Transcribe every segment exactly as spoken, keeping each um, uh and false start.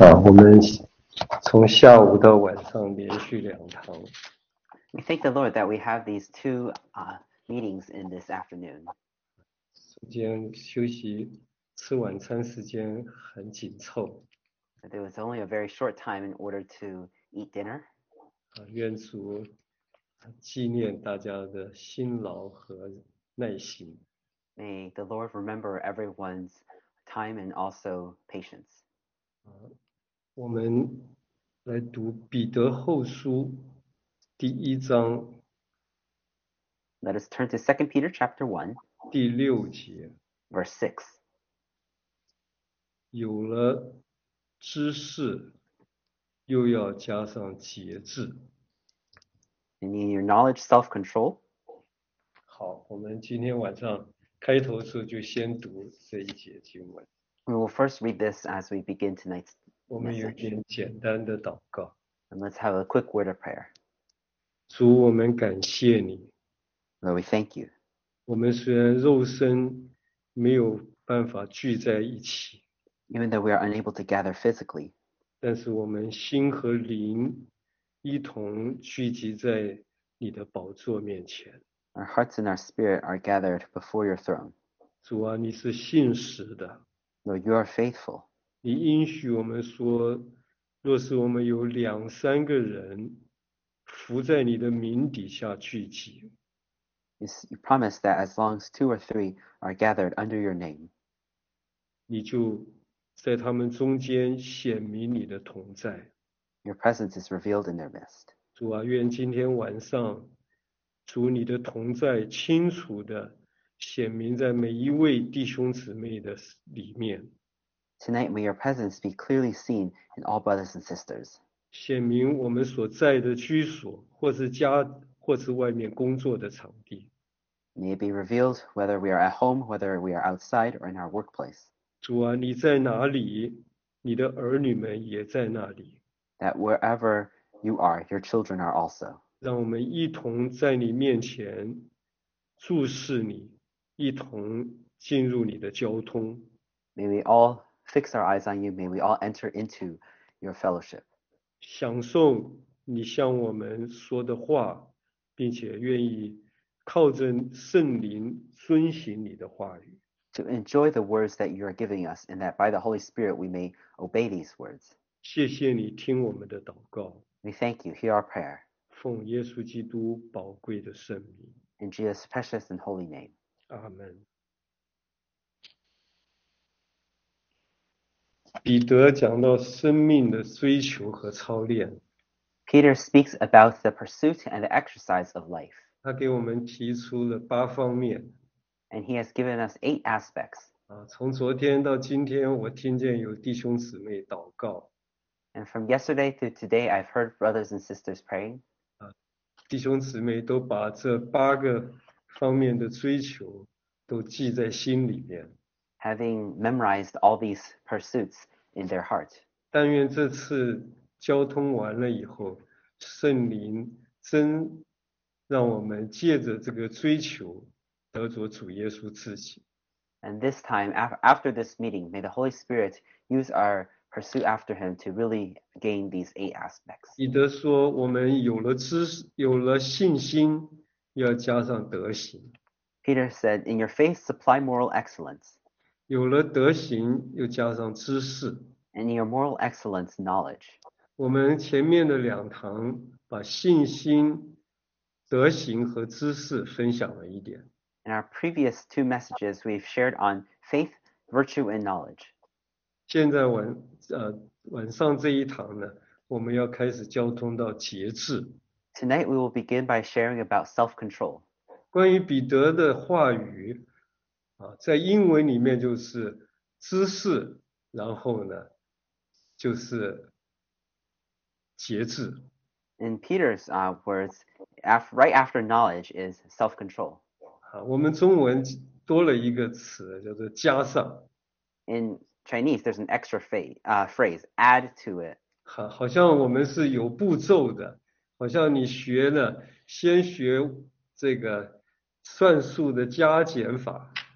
啊，我们从下午到晚上连续两堂。 We thank the Lord that we have these two uh, meetings in this afternoon. 时间休息吃晚餐时间很紧凑。 There was only a very short time in order to eat dinner. 啊，愿主纪念大家的辛劳和耐心。 May the Lord remember everyone's time and also patience. 啊，我们来读彼得后书第一章。 Let us turn to Second Peter chapter one, 第六节。 verse six. 有了知识，又要加上节制。 And in your knowledge, self-control. 好，我们今天晚上开头的时候就先读这一节经文。 We will first read this as we begin tonight's 我们有 message. 点简单的祷告。 And let's have a quick word of prayer. 主，我们感谢你。 Lord, we thank you. 我们虽然肉身没有办法聚在一起， Even though we are unable to gather physically, 但是我们心和灵一同聚集在你的宝座面前。 our hearts and our spirit are gathered before your throne. 主啊，你是信实的。 Lord, you are faithful. 你应许我们说，若是我们有两三个人伏在你的名底下聚集， You promise that as long as two or three are gathered under your name, 你就在他们中间显明你的同在。 your presence is revealed in their midst. 主啊，愿今天晚上主你的同在清楚的显明在每一位弟兄姊妹的里面， Tonight, may your presence be clearly seen in all brothers and sisters. 显明我们所在的居所，或是家，或是外面工作的场地。 May it be revealed whether we are at home, whether we are outside, or in our workplace. 主啊，你在哪里，你的儿女们也在那里。 That wherever you are, your children are also. 让我们一同在你面前注视你，一同进入你的交通。 May we all fix our eyes on you. May we all enter into your fellowship. 享受你向我们说的话，并且愿意靠着圣灵遵行你的话语。 To enjoy the words that you are giving us, and that by the Holy Spirit we may obey these words. 谢谢你听我们的祷告， We thank you. Hear our prayer. 奉耶稣基督宝贵的圣名， In Jesus' precious and holy name. 阿门。彼得讲到生命的追求和操练， Peter speaks about the pursuit and the exercise of life. 他给我们提出了八方面。 And he has given us eight aspects. 啊，从昨天到今天，我听见有弟兄姊妹祷告， And from yesterday to today, I've heard brothers and sisters praying. 弟兄姊妹都把这八个方面的追求都记在心里面。 Having memorized all these pursuits in their heart. 但愿这次交通完了以后，圣灵真让我们借着这个追求得着主耶稣自己。 And this time, af- after this meeting, may the Holy Spirit use our pursuit after him to really gain these eight aspects. 彼得说，我们有了知识，有了信心，要加上德行； Peter said, in your faith, supply moral excellence. 有了德行，又加上知识。 And in your moral excellence, knowledge. 我们前面的两堂把信心、德行和知识分享了一点。 In our previous two messages, we've shared on faith, virtue, and knowledge. 现在晚呃晚上这一堂呢，我们要开始交通到节制。 Tonight, we will begin by sharing about self-control. 关于彼得的话语啊，在英文里面就是知识，然后呢就是节制。 In Peter's uh, words, af- right after knowledge is self-control. 啊，我们中文多了一个词叫做加上。 In Chinese, there's an extra fa- uh, phrase, add to it. 好，好像我们是有步骤的，好像你学了，先学这个算术的加减法，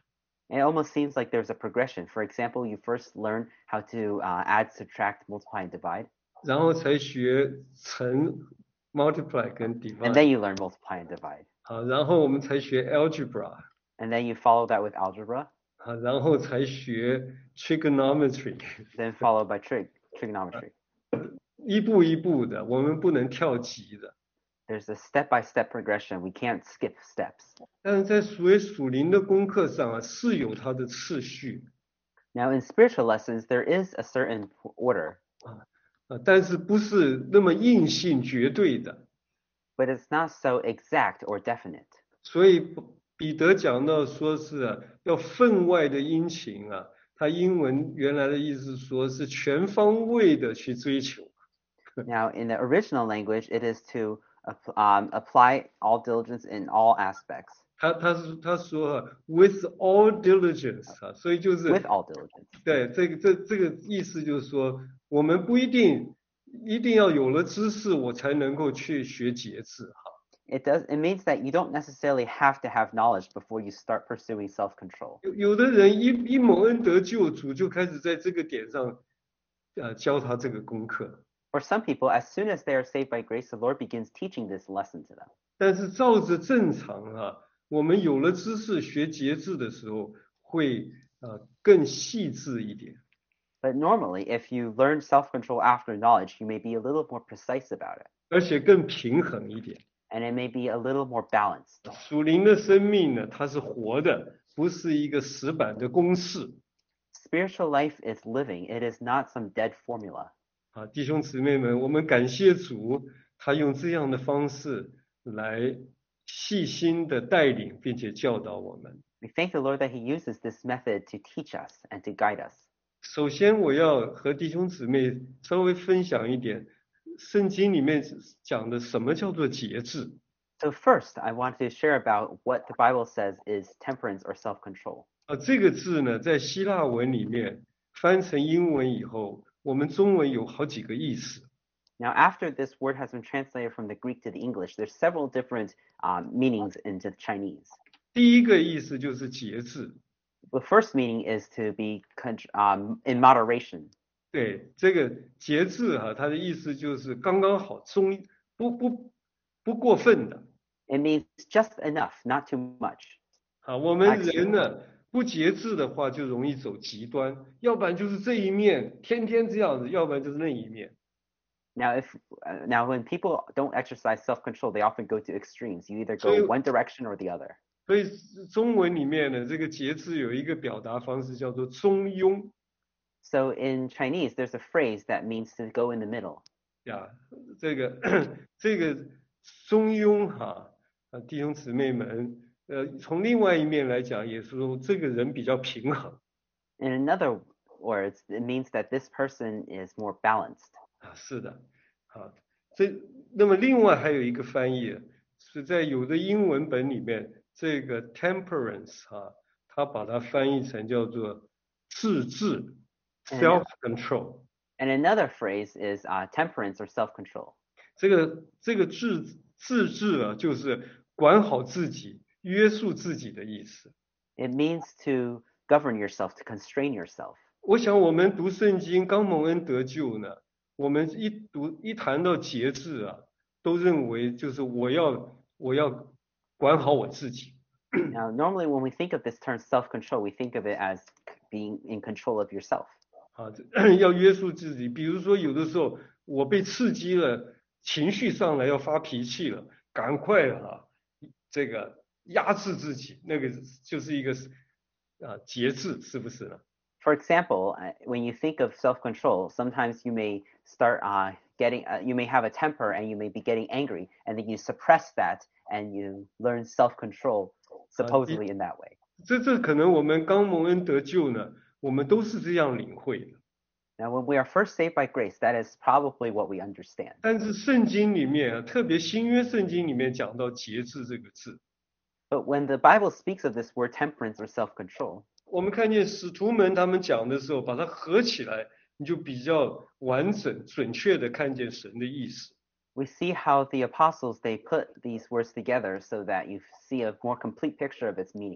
It almost seems like there's a progression. For example, you first learn how to uh, add, subtract, multiply, and divide, 然后才学乘、multiply 跟 and then divide， you learn multiply and divide, 啊，然后我们才学 algebra， and then you follow that with algebra, 啊，然后才学 trigonometry， then followed by trig trigonometry. 一步一步的，我们不能跳级的。 There's a step-by-step progression. We can't skip steps. 但是在属于属灵的功课上啊，是有它的次序 Now, in spiritual lessons, there is a certain order, 啊，但是不是那么硬性绝对的。 but it's not so exact or definite. 所以彼得讲到说是啊，要分外的殷勤啊，他英文原来的意思说是全方位的去追求。 Now, in the original language, it is to um, apply all diligence in all aspects, 他他是他说啊 with all diligence 啊，所以就是 with all diligence. 对这个这这个意思就是说，我们不一定一定要有了知识，我才能够去学节制哈。 It does. It means that you don't necessarily have to have knowledge before you start pursuing self-control. 有有的人一一蒙恩得救，主就开始在这个点上，呃，教他这个功课。 For some people, as soon as they are saved by grace, the Lord begins teaching this lesson to them. 但是照着正常啊，我们有了知识学节制的时候，会呃更细致一点。 But normally, if you learn self-control after knowledge, you may be a little more precise about it, 而且更平衡一点。 and it may be a little more balanced. 属灵的生命呢，它是活的，不是一个死板的公式。 Spiritual life is living. It is not some dead formula. 啊，弟兄姊妹们，我们感谢主，他用这样的方式来细心的带领，并且教导我们。 We thank the Lord that He uses this method to teach us and to guide us. 首先，我要和弟兄姊妹稍微分享一点，圣经里面讲的什么叫做节制。 So first, I want to share about what the Bible says is temperance or self-control. 啊，这个字呢，在希腊文里面翻成英文以后，我们中文有好几个意思。 Now, after this word has been translated from the Greek to the English, there's several different um, meanings into Chinese. 第一个意思就是节制， The first meaning is to be um, in moderation. 对，这个节制哈、它的意思就是刚刚好，中不不不过分的。 It means just enough, not too much. 啊，我们人呢不节制的话，就容易走极端，要不然就是这一面天天这样子，要不然就是那一面。 Now, if uh, now when people don't exercise self-control, they often go to extremes. You either 所以 go one direction or the other. 所以中文里面呢，这个节制有一个表达方式叫做中庸 So in Chinese, there's a phrase that means to go in the middle. 呀，这个这个中庸哈啊，弟兄姊妹们，呃，从另外一面来讲，也是说这个人比较平衡 In other words, it means that this person is more balanced. 啊，是的，啊，这那么另外还有一个翻译是在有的英文本里面，这个 temperance 哈、它把它翻译成叫做自制 self control。 And another phrase is uh, temperance or self-control. 这个这个自自制啊，就是管好自己、约束自己的意思。 It means to govern yourself, to constrain yourself. 我想我们读圣经刚蒙恩得救呢，我们一读一谈到节制啊，都认为就是我要我要管好我自己。 Now, normally when we think of this term self-control, we think of it as being in control of yourself. 啊，要约束自己。比如说有的时候我被刺激了，情绪上来要发脾气了，赶快啊，这个压制自己，那个就是一个啊节制，是不是呢？ For example, uh, when you think of self-control, sometimes you may start uh, getting, uh, you may have a temper and you may be getting angry, and then you suppress that and you learn self-control supposedly in that way. 这这可能我们刚蒙恩得救呢，我们都是这样领会的。 Now, when we are first saved by grace, that is probably what we understand. 但是圣经里面啊，特别新约圣经里面讲到节制这个字， But when the Bible speaks of this word temperance or self-control, 我们看见使徒们他们讲的时候，把它合起来，你就比较完整、准确的看见神的意思。 we see how the apostles, they put these words together so that you see a more complete picture of its meaning.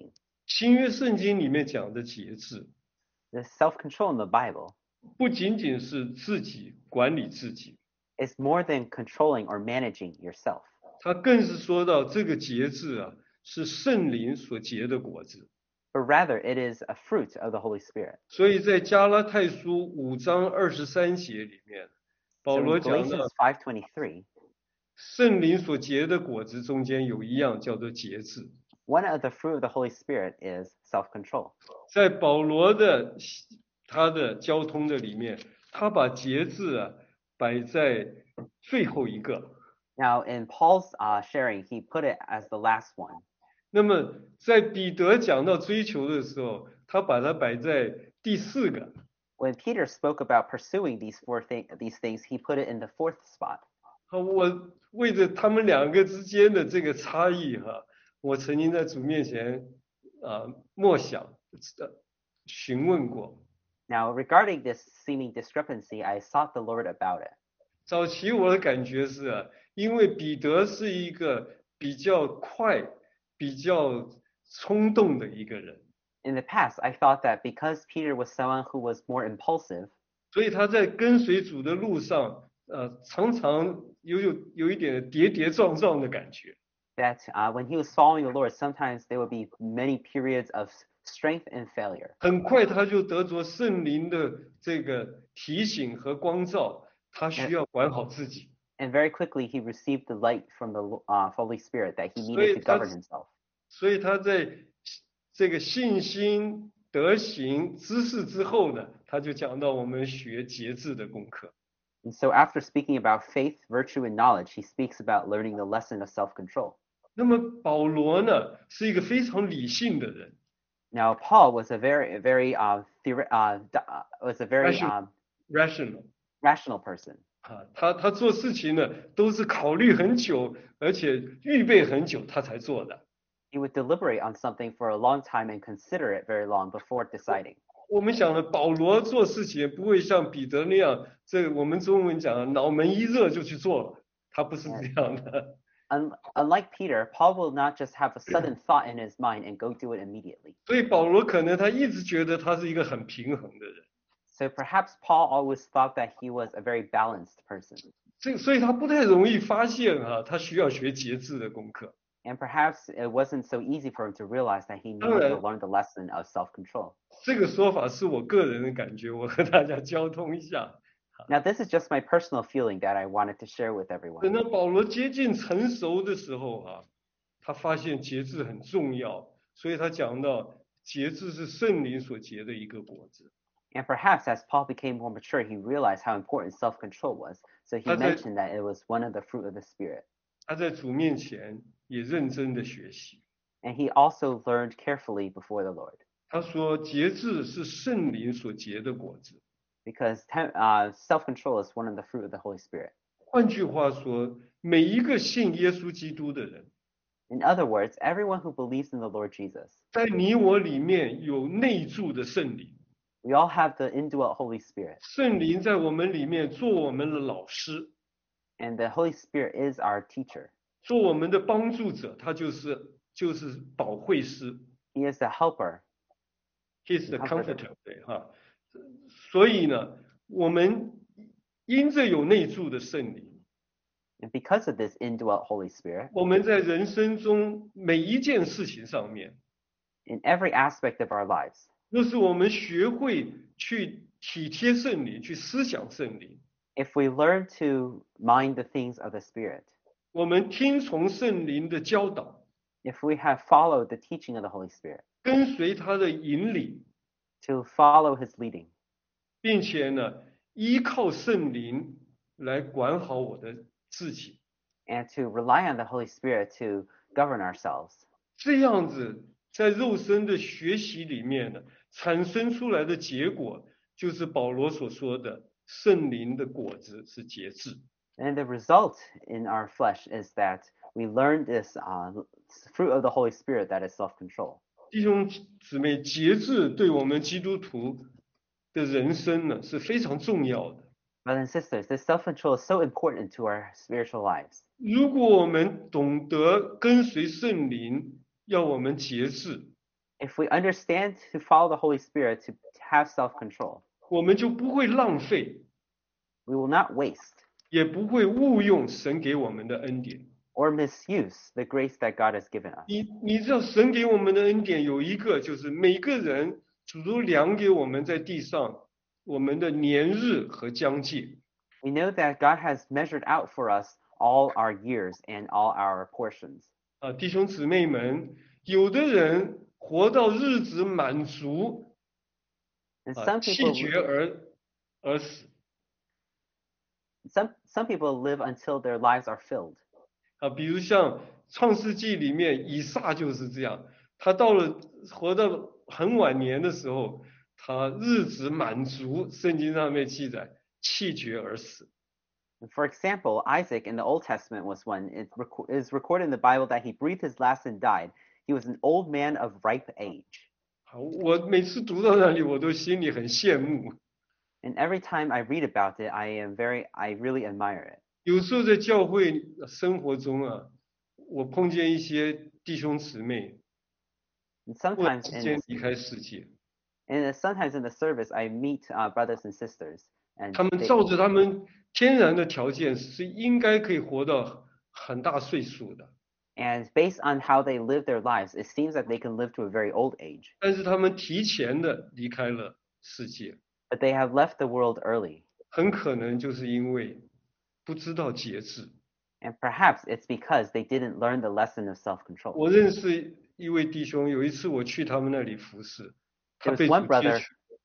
新约圣经里面讲的节制， The self-control in the Bible 不仅仅是自己管理自己， is more than controlling or managing yourself, 他更是说到这个节制啊，是圣灵所结的果子。 but rather it is a fruit of the Holy Spirit. 所以在加拉太书五章二十三节里面， 保 So 罗 in 讲到 Galatians five twenty-three, 圣灵所结的果子中间有一样叫做节制。 one of the fruit of the Holy Spirit is self-control. 在保罗的他的交通的里面，他把节制啊摆在最后一个。 Now in Paul's uh, sharing, he put it as the last one. 那么在彼得讲到追求的时候，他把它摆在第四个。 When Peter spoke about pursuing these four thi- these things, he put it in the fourth spot. 好，我为着他们两个之间的这个差异哈，我曾经在主面前啊默想、呃询问过。 Now regarding this seeming discrepancy, I sought the Lord about it. 早期我的感觉是啊，因为彼得是一个比较快、比较冲动的一个人， In the past, I thought that because Peter was someone who was more impulsive, 所以他在跟随主的路上，呃，常常有有有一点跌跌撞撞的感觉。 that uh, when he was following the Lord, sometimes there would be many periods of strength and failure. 很快他就得着圣灵的这个提醒和光照，他需要管好自己。 And very quickly, he received the light from the uh, Holy Spirit that he 所以 needed to 他 govern himself. 所以他在这个信心、德行、知识之后呢，他就讲到我们学节制的功课。 And so, after speaking about faith, virtue, and knowledge, he speaks about learning the lesson of self control. 那么保罗呢，是一个非常理性的人， Now, Paul was a very, very, uh, theori- uh, d- uh, was a very Rational. um, rational rational person. 啊，他他做事情呢都是考虑很久，而且预备很久他才做的。 He would deliberate on something for a long time and consider it very long before deciding. 我们想了，保罗做事情不会像彼得那样，这个我们中文讲的脑门一热就去做了，他不是这样的。 Un- unlike Peter, Paul will not just have a sudden thought in his mind and go do it immediately. 所以保罗可能他一直觉得他是一个很平衡的人， So perhaps Paul always thought that he was a very balanced person. 这所以他不太容易发现啊，他需要学节制的功课。 And perhaps it wasn't so easy for him to realize that he needed to Alright. learn the lesson of self-control. 这个说法是我个人的感觉，我和大家交通一下。 Now, this is just my personal feeling that I wanted to share with 等 everyone. 到保罗接近成熟的时候啊，他发现节制很重要，所以他讲到节制是圣灵所结的一个果子。 And perhaps as Paul became more mature, he realized how important self-control was. So he That's it. mentioned that it was one of the fruit of the Spirit. 他在主面前也认真的学习。 And he also learned carefully before the Lord. 他说节制是圣灵所结的果子。 Because tem- uh, self-control is one of the fruit of the Holy Spirit. 换句话说，每一个信耶稣基督的人， In other words, everyone who believes in the Lord Jesus, 在你我里面有内住的圣灵， we all have the indwelt Holy Spirit. 圣灵在我们里面做我们的老师， And the Holy Spirit is our teacher. 做我们的帮助者，他就是就是保惠师 He is the helper. ，He's the Comforter. comforter，对哈。所以呢，我们因着有内住的圣灵， And because of this indwelt Holy Spirit, 我们在人生中每一件事情上面， in every aspect of our lives, 若是我们学会去体贴圣灵，去思想圣灵， if we learn to mind the things of the Spirit, 我们听从圣灵的教导， if we have followed the teaching of the Holy Spirit, 跟随他的引领， to follow his leading, 并且呢，依靠圣灵来管好我的自己， and to rely on the Holy Spirit to govern ourselves. 这样子在肉身的学习里面呢，产生出来的结果，就是保罗所说的圣灵的果子是节制。 And the result in our flesh is that we learn this uh, fruit of the Holy Spirit that is self-control. 弟兄姊妹，节制对我们基督徒的人生呢是非常重要的。 Brothers and sisters, this self-control is so important to our spiritual lives. 如果我们懂得跟随圣灵，要我们节制， If we understand to follow the Holy Spirit to have self-control, 我们就不会浪费， we will not waste 也不会误用神给我们的恩典。 or misuse the grace that God has given us. 你你知道神给我们的恩典有一个，就是每个人主都量给我们在地上我们的年日和疆界。 We know that God has measured out for us all our years and all our portions. 啊，弟兄姊妹们，有的人活到日子满足， And 啊， some 气 people 绝而而死。 some some people live until their lives are filled. 啊，比如像创世纪里面以撒就是这样，他到了活到很晚年的时候，他日子满足，圣经上面记载气绝而死。 For example, Isaac in the Old Testament was one. It rec- is recorded in the Bible that he breathed his last and died. He was an old man of ripe age. 好，我每次读到那里，我都心里很羡慕。 And every time I read about it, I am very, I really admire it. 有时候在教会生活中啊，我碰见一些弟兄姊妹， And 突然 sometimes 之 in 间 this, 离开世界， and sometimes in the service, I meet uh, brothers and sisters, and 他们 they, 照着他们天然的条件是应该可以活到很大岁数的， and based on how they live their lives, it seems that they can live to a very old age. 但是他们提前的离开了世界， But they have left the world early. 很可能就是因为不知道节制。 And perhaps it's because they didn't learn the lesson of self-control. 我认识一位弟兄，有一次我去他们那里服侍，他 There was 被 one 主接 brother, 去，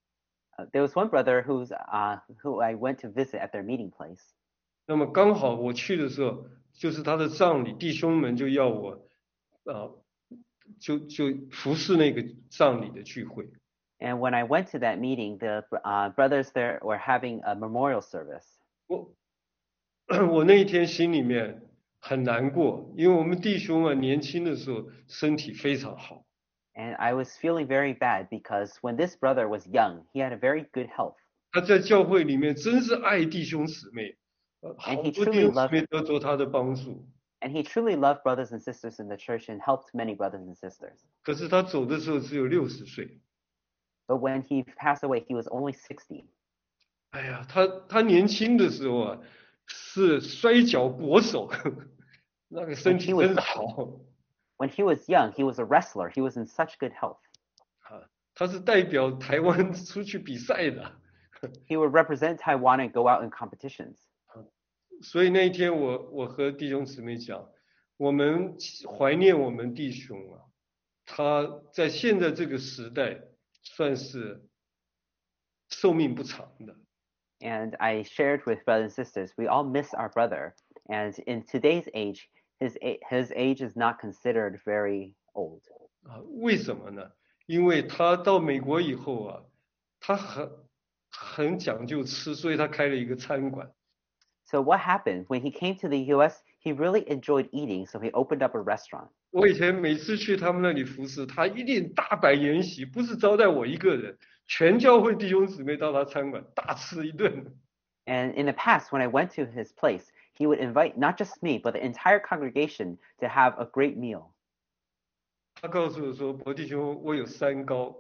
uh, there was one brother who's, uh, who I went to visit at their meeting place. 那么刚好我去的时候，就是他的葬礼，弟兄们就要我，啊、就就服侍那个葬礼的聚会。 And when I went to that meeting, the uh, brothers there were having a memorial service. 我我那一天心里面很难过，因为我们弟兄啊年轻的时候身体非常好， And I was feeling very bad because when this brother was young, he had a very good health. 他在教会里面真是爱弟兄姊妹，呃好 And he 多弟 truly 兄姊 loved 妹得着他的帮助。 And he truly loved brothers and sisters in the church and helped many brothers and sisters. 可是他走的时候只有六十岁， But when he passed away, he was only sixty. 哎呀，他他年轻的时候啊是摔跤国手，那个身体真好。 When he was young, he was a wrestler. He was in such good health. 啊，他是代表台湾出去比赛的， He would represent Taiwan and go out in competitions. 所以那一天我我和弟兄姊妹讲，我们怀念我们弟兄啊，他在现在这个时代算是寿命不长的， And I shared with brothers and sisters, we all miss our brother. And in today's age, his, a- his age is not considered very old. 啊，为什么呢？因为他到美国以后啊，他很很讲究吃，所以他开了一个餐馆。 So what happened? When he came to the U S, he really enjoyed eating, so he opened up a restaurant. 我以前每次去他们那里服侍，他一定大摆筵席，不是招待我一个人，全教会弟兄姊妹到他餐馆大吃一顿。 And in the past, when I went to his place, he would invite not just me, but the entire congregation to have a great meal. 他告诉我说：“伯弟兄，我有三高。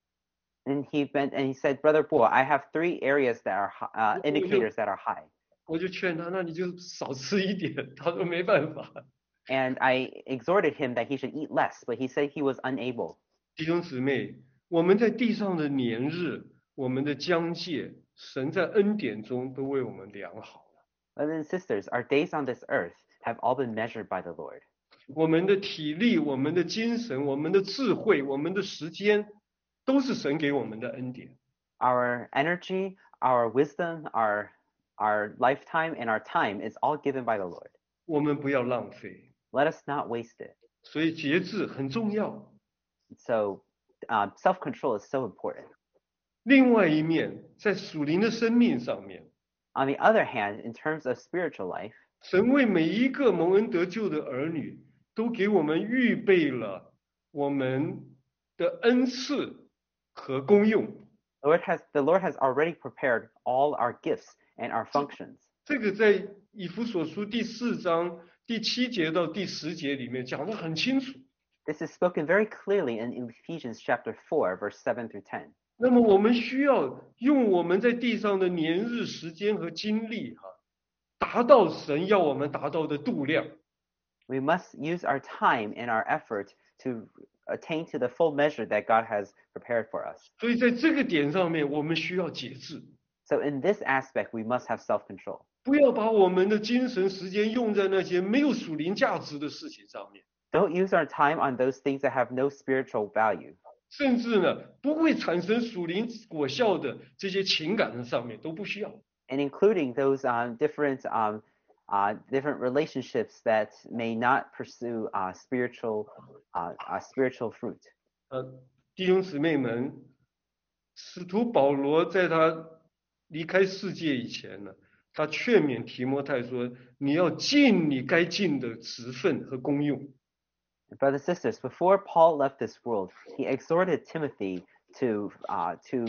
And he bent and he said, Brother Bo, I have three areas that are hi- uh, indicators that are high. ” 我就劝他：“那你就少吃一点。”他说：“没办法。 And I exhorted him that he should eat less, but he said he was unable. ” 弟兄姊妹，我们在地上的年日，我们的疆界，神在恩典中都为我们量好了。 Brothers and sisters, our days on this earth have all been measured by the Lord. 我们的体力、我们的精神、我们的智慧、我们的时间，都是神给我们的恩典。 Our energy, our wisdom, our our lifetime, and our time is all given by the Lord. 我们不要浪费， Let us not waste it. 所以节制很重要。 So uh, self-control is so important. 另外一面，在属灵的生命上面， On the other hand, in terms of spiritual life, 神为每一个蒙恩得救的儿女，都给我们预备了我们的恩赐和功用。 the Lord has the Lord has already prepared all our gifts and our functions. 这个在以弗所书第四章第七节到第十节里面讲得很清楚。 This is spoken very clearly in Ephesians chapter four, verse seven through ten. 那么我们需要用我们在地上的年日时间和精力哈，达到神要我们达到的度量。 We must use our time and our effort to attain to the full measure that God has prepared for us. 所以在这个点上面，我们需要节制， So in this aspect, we must have self-control. 不要把我们的精神时间用在那些没有属灵价值的事情上面， Don't use our time on those things that have no spiritual value. 甚至呢不会产生属灵果效的这些情感的上面都不需要。 And including those um, different um, uh, different relationships that may not pursue uh, spiritual uh, uh, spiritual fruit. 呃，弟兄姊妹们，使徒保罗在他离开世界以前呢，他劝勉提摩太说：“你要尽你该尽的职分和功用。” Brothers and sisters, before Paul left this world, he exhorted Timothy to uh, to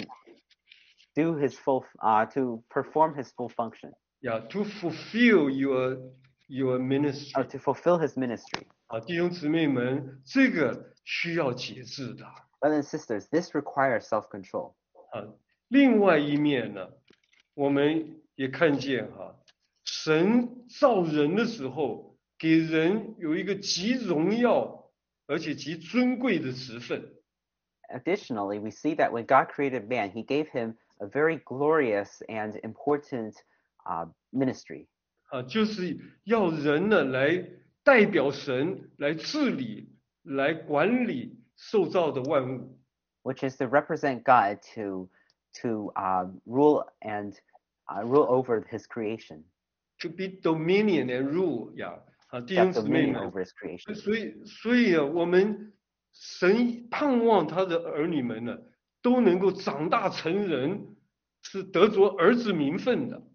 do his full uh, to perform his full function. Yeah, to fulfill your your ministry. Or to fulfill his ministry. 啊，弟兄姊妹们，这个需要节制的。 Brothers and sisters, this requires self-control. 啊，另外一面呢，我们也看见哈，神造人的时候，给人有一个极荣耀而且极尊贵的职分。 Additionally, we see that when God created man, he gave him a very glorious and important uh, ministry. 啊，就是要人呢来代表神来治理、来管理受造的万物。 Which is to represent God to to uh, rule and uh, rule over his creation. To be dominion and rule 呀，啊，弟 Have 兄姊妹 dominion 们， over his creation. 所以所以啊，我们神盼望他的儿女们呢，都能够长大成人，是得着儿子名分的。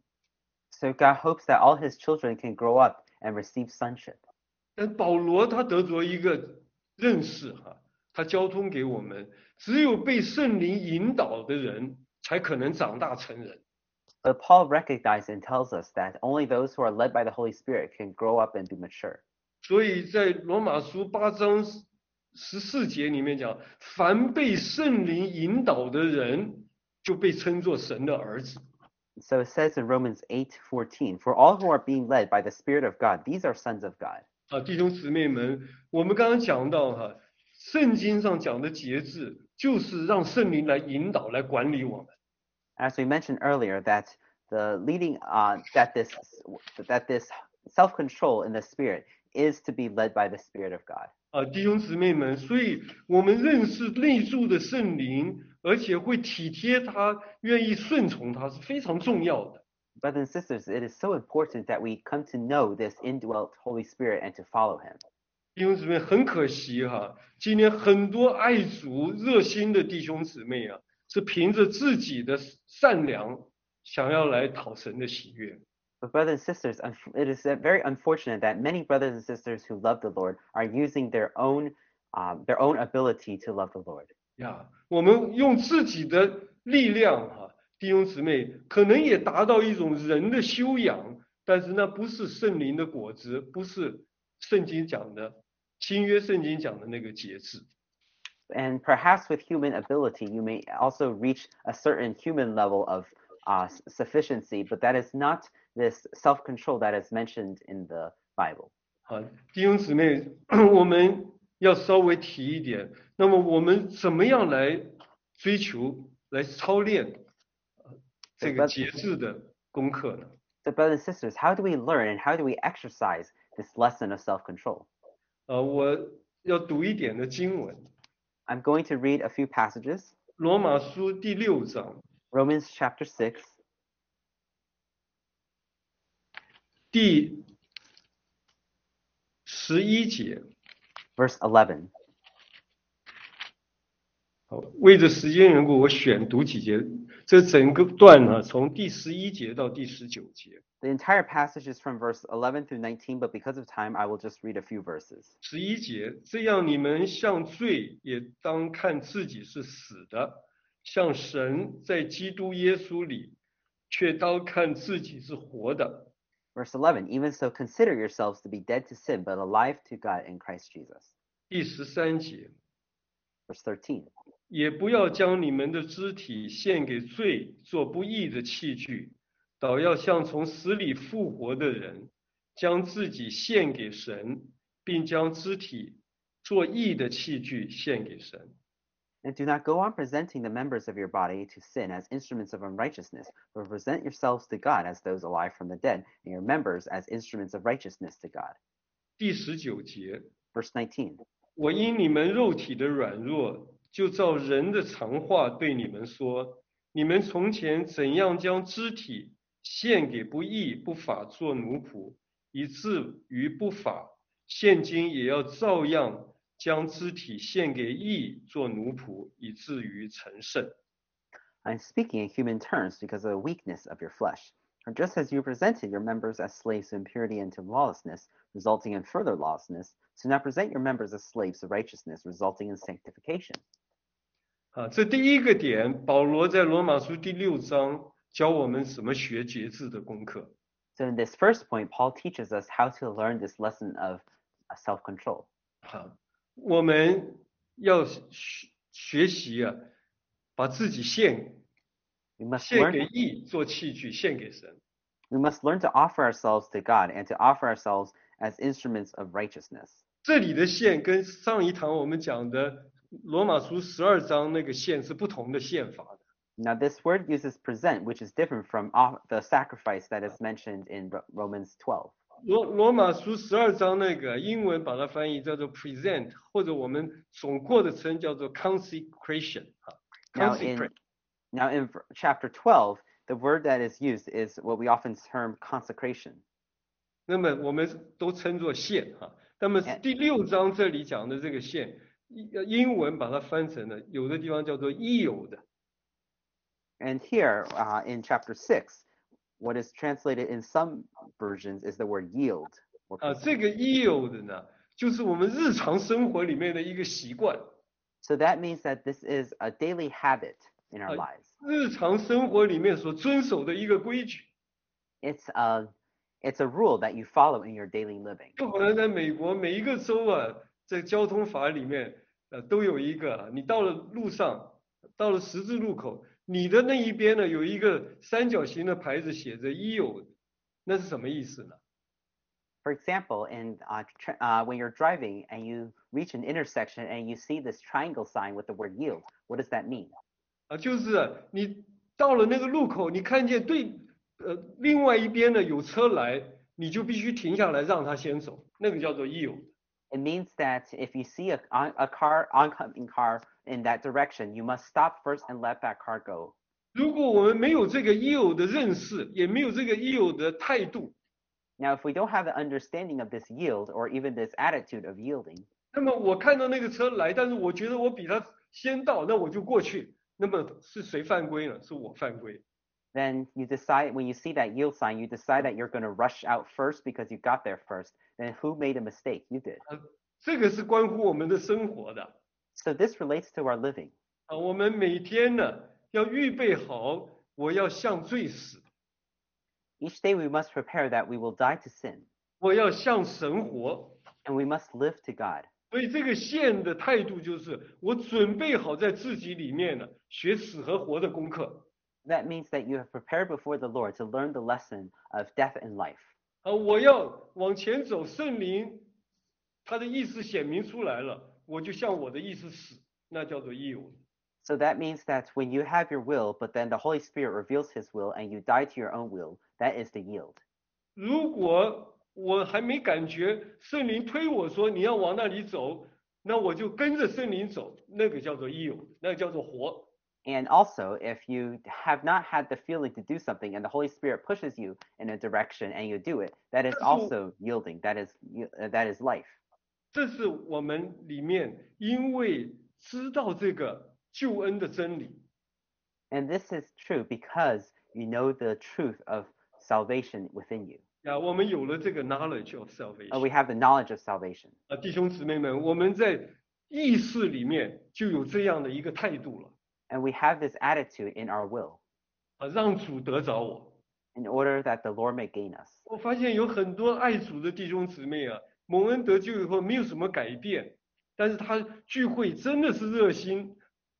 So God hopes that all his children can grow up and receive sonship. 但保罗他得着一个认识哈，他交通给我们，只有被圣灵引导的人，才可能长大成人。 But Paul recognizes and tells us that only those who are led by the Holy Spirit can grow up and be mature. 所以在罗马书八章十四节里面讲，凡被圣灵引导的人，就被称作神的儿子。 So it says in Romans eight fourteen, for all who are being led by the Spirit of God, these are sons of God. 啊，弟兄姊妹们，我们刚刚讲到哈，圣经上讲的节制，就是让圣灵来引导、来管理我们。 As we mentioned earlier, that the leading, uh, that this, that this self-control in the Spirit is to be led by the Spirit of God. 啊，弟兄姊妹们，所以我们认识内住的圣灵，而且会体贴他，愿意顺从他，是非常重要的。 Brothers and sisters, it is so important that we come to know this indwelt Holy Spirit and to follow him. 弟兄姊妹，很可惜哈，今天很多爱主热心的弟兄姊妹啊，是凭着自己的善良，想要来讨神的喜悦。 But brothers and sisters, it is very unfortunate that many brothers and sisters who love the Lord are using their own, um, their own ability to love the Lord. 呀，我们用自己的力量哈，弟兄姊妹，可能也达到一种人的修养，但是那不是圣灵的果子，不是圣经讲的新约圣经讲的那个节制。 And perhaps with human ability, you may also reach a certain human level of uh, sufficiency, but that is not this self-control that is mentioned in the Bible. 好，弟兄姊妹，我们要稍微提一点。那么我们怎么样来追求、来操练这个节制的功课呢？ So brothers and sisters, how do we learn and how do we exercise this lesson of self-control? 呃，我要读一点的经文， I'm going to read a few passages. 罗马书第六章 Romans chapter six, 第十一节。 verse eleven. 好，为着时间缘故，我选读几节。这整个段呢，从第十一节到第十九节。 The entire passage is from verse eleven through nineteen, but because of time, I will just read a few verses. 十一节，这样你们向罪也当看自己是死的，像神在基督耶稣里，却当看自己是活的。 Verse eleven, even so consider yourselves to be dead to sin, but alive to God in Christ Jesus. 第十三节， Verse thirteen. 也不要将你们的肢体献给罪，做不义的器具，倒要像从死里复活的人，将自己献给神，并将肢体做义的器具献给神。 And do not go on presenting the members of your body to sin as instruments of unrighteousness, but present yourselves to God as those alive from the dead, and your members as instruments of righteousness to God. 第十九节， Verse nineteen. 我因你们肉体的软弱，就照人的常话对你们说：你们从前怎样将肢体献给不义不法做奴仆，以至于不法，现今也要照样将肢体献给义做奴仆，以至于成圣。 I'm speaking in human terms because of the weakness of your flesh. For just as you presented your members as slaves to impurity and to lawlessness, resulting in further lawlessness, so now present your members as slaves to righteousness, resulting in sanctification. 啊，这第一个点，保罗在罗马书第六章教我们怎么学节制的功课。 So in this first point, Paul teaches us how to learn this lesson of uh, self-control. 好，我们要学学习啊，把自己献 We must 献 learn 给义做器具，献给神。 we must learn to offer ourselves to God and to offer ourselves as instruments of righteousness. 这里的献跟上一堂我们讲的罗马书十二章那个献是不同的献法的。 Now, this word uses present, which is different from off- the sacrifice that is mentioned in Ro- Romans twelve. 罗罗马书十二章那个英文把它翻译叫做 present， 或者我们总括的称叫做 consecration 啊 Now in, ，consecrate。 now in v- chapter twelve, the word that is used is what we often term consecration. 那么我们都称作献哈。那么哎第六章这里讲的这个献，英英文把它翻成了，有的地方叫做义有的。 And here uh, in chapter six, what is translated in some versions is the word yield. Or 啊， present. 这个义有的呢，就是我们日常生活里面的一个习惯。 So that means that this is a daily habit in our Uh, lives. 日常生活里面所遵守的一个规矩。 It's a, it's a rule that you follow in your daily living. 就好像在美国每一个州啊，在交通法里面，呃，都有一个，你到了路上，到了十字路口，你的那一边呢有一个三角形的牌子，写着义有的，那是什么意思呢？ For example, in uh, tra- uh, when you're driving and you reach an intersection and you see this triangle sign with the word yield, what does that mean? 啊，就是你到了那个路口，你看见对，呃，另外一边呢有车来，你就必须停下来让他先走，那个叫做义有的。 It means that if you see a, a car, oncoming car in that direction, you must stop first and let that car go. 如果我们没有这个义有的认识，也没有这个义有的态度， Now, if we don't have the understanding of this yield or even this attitude of yielding, 那么我看到那个车来，但是我觉得我比他先到，那我就过去。那么是谁犯规了？是我犯规。 then you decide, when you see that yield sign, you decide that you're going to rush out first because you got there first. Then who made a mistake? You did. 这个是关乎我们的生活的 So this relates to our living. 啊，我们每天呢要预备好，我要向罪死， Each day we must prepare that we will die to sin, 我要向神活。 and we must live to God. 所以这个献的态度就是我准备好在自己里面呢学死和活的功课 That means that you have prepared before the Lord to learn the lesson of death and life. 啊，我要往前走，圣灵他的意思显明出来了，我就向我的意思死，那叫做义有。 So that means that when you have your will, but then the Holy Spirit reveals his will and you die to your own will, that is the yield. 如果我还没感觉圣灵推我说你要往那里走，那我就跟着圣灵走，那个叫做义有，那个叫做活。 And also, if you have not had the feeling to do something and the Holy Spirit pushes you in a direction and you do it, that is also yielding. That is uh, that is life. 这是我们里面因为知道这个救恩的真理， And this is true because you know the truth of salvation within you. 啊，我们有了这个 knowledge of Uh, salvation we have the knowledge of salvation. 啊，弟兄姊妹们，我们在意识里面就有这样的一个态度了 And we have this attitude in our will 啊，让主得着我。 in order that the Lord may gain us. 我发现有很多爱主的弟兄姊妹啊，蒙恩得救以后没有什么改变， 但是他聚会真的是热心。